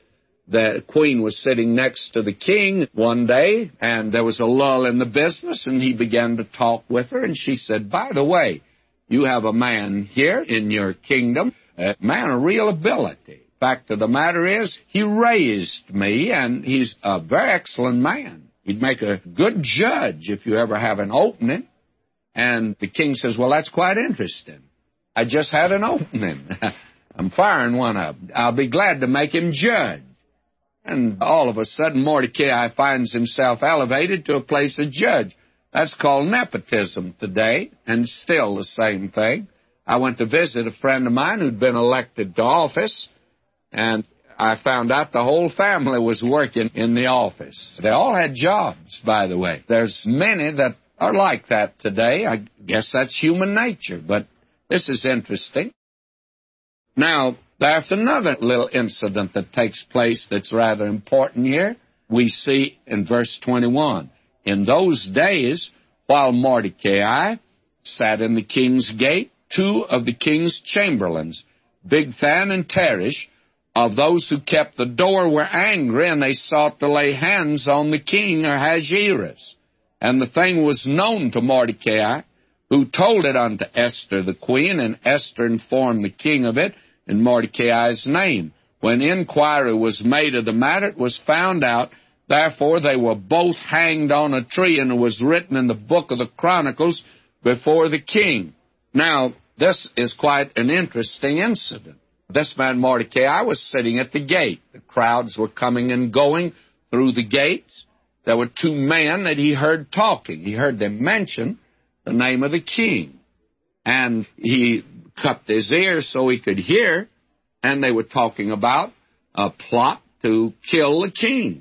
The queen was sitting next to the king one day, and there was a lull in the business, and he began to talk with her, and she said, "By the way, you have a man here in your kingdom, a man of real ability. Fact of the matter is, he raised me, and he's a very excellent man. He'd make a good judge if you ever have an opening." And the king says, "Well, that's quite interesting. I just had an opening. I'm firing one of them. I'll be glad to make him judge." And all of a sudden, Mordecai finds himself elevated to a place of judge. That's called nepotism today, and still the same thing. I went to visit a friend of mine who'd been elected to office, and I found out the whole family was working in the office. They all had jobs, by the way. There's many that are like that today. I guess that's human nature, but this is interesting. Now, there's another little incident that takes place that's rather important here. We see in verse 21, "In those days, while Mordecai sat in the king's gate, two of the king's chamberlains, Bigthan and Teresh, of those who kept the door, were angry, and they sought to lay hands on the king Ahasuerus. And the thing was known to Mordecai, who told it unto Esther the queen, and Esther informed the king of it in Mordecai's name. When inquiry was made of the matter, it was found out. Therefore they were both hanged on a tree, and it was written in the book of the Chronicles before the king." Now, this is quite an interesting incident. This man Mordecai was sitting at the gate. The crowds were coming and going through the gates. There were two men that he heard talking. He heard them mention the name of the king. And he cupped his ears so he could hear, and they were talking about a plot to kill the king.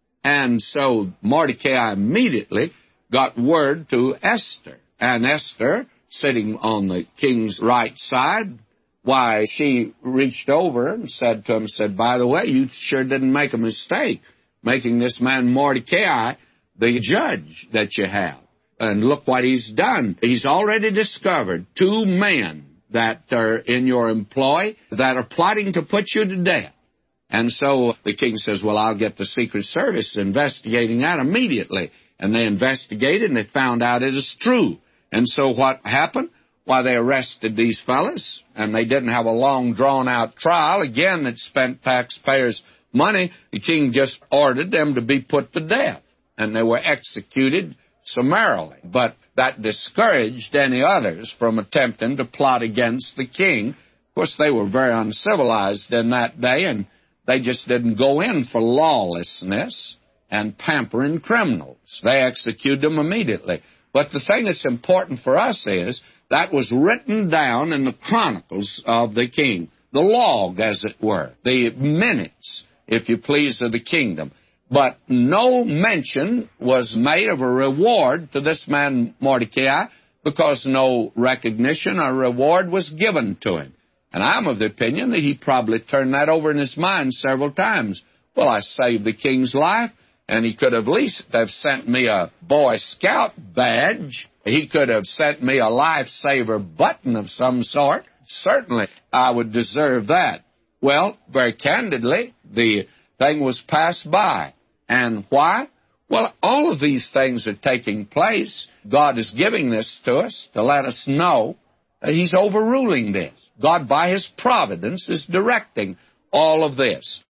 And so Mordecai immediately got word to Esther. And Esther, sitting on the king's right side, why, she reached over and said to him, "By the way, you sure didn't make a mistake making this man Mordecai the judge that you have. And look what he's done. He's already discovered two men that are in your employ that are plotting to put you to death." And so the king says, "Well, I'll get the Secret Service investigating that immediately." And they investigated, and they found out it is true. And so what happened? Why, they arrested these fellas, and they didn't have a long, drawn-out trial. Again, it spent taxpayers' money. The king just ordered them to be put to death, and they were executed summarily. But that discouraged any others from attempting to plot against the king. Of course, they were very uncivilized in that day, and they just didn't go in for lawlessness and pampering criminals. They executed them immediately. But the thing that's important for us is that was written down in the chronicles of the king, the log, as it were, the minutes, if you please, of the kingdom. But no mention was made of a reward to this man Mordecai, because no recognition or reward was given to him. And I'm of the opinion that he probably turned that over in his mind several times. Well, I saved the king's life, and he could have at least have sent me a Boy Scout badge. He could have sent me a lifesaver button of some sort. Certainly, I would deserve that. Well, very candidly, the thing was passed by. And why? Well, all of these things are taking place. God is giving this to us to let us know that He's overruling this. God, by His providence, is directing all of this.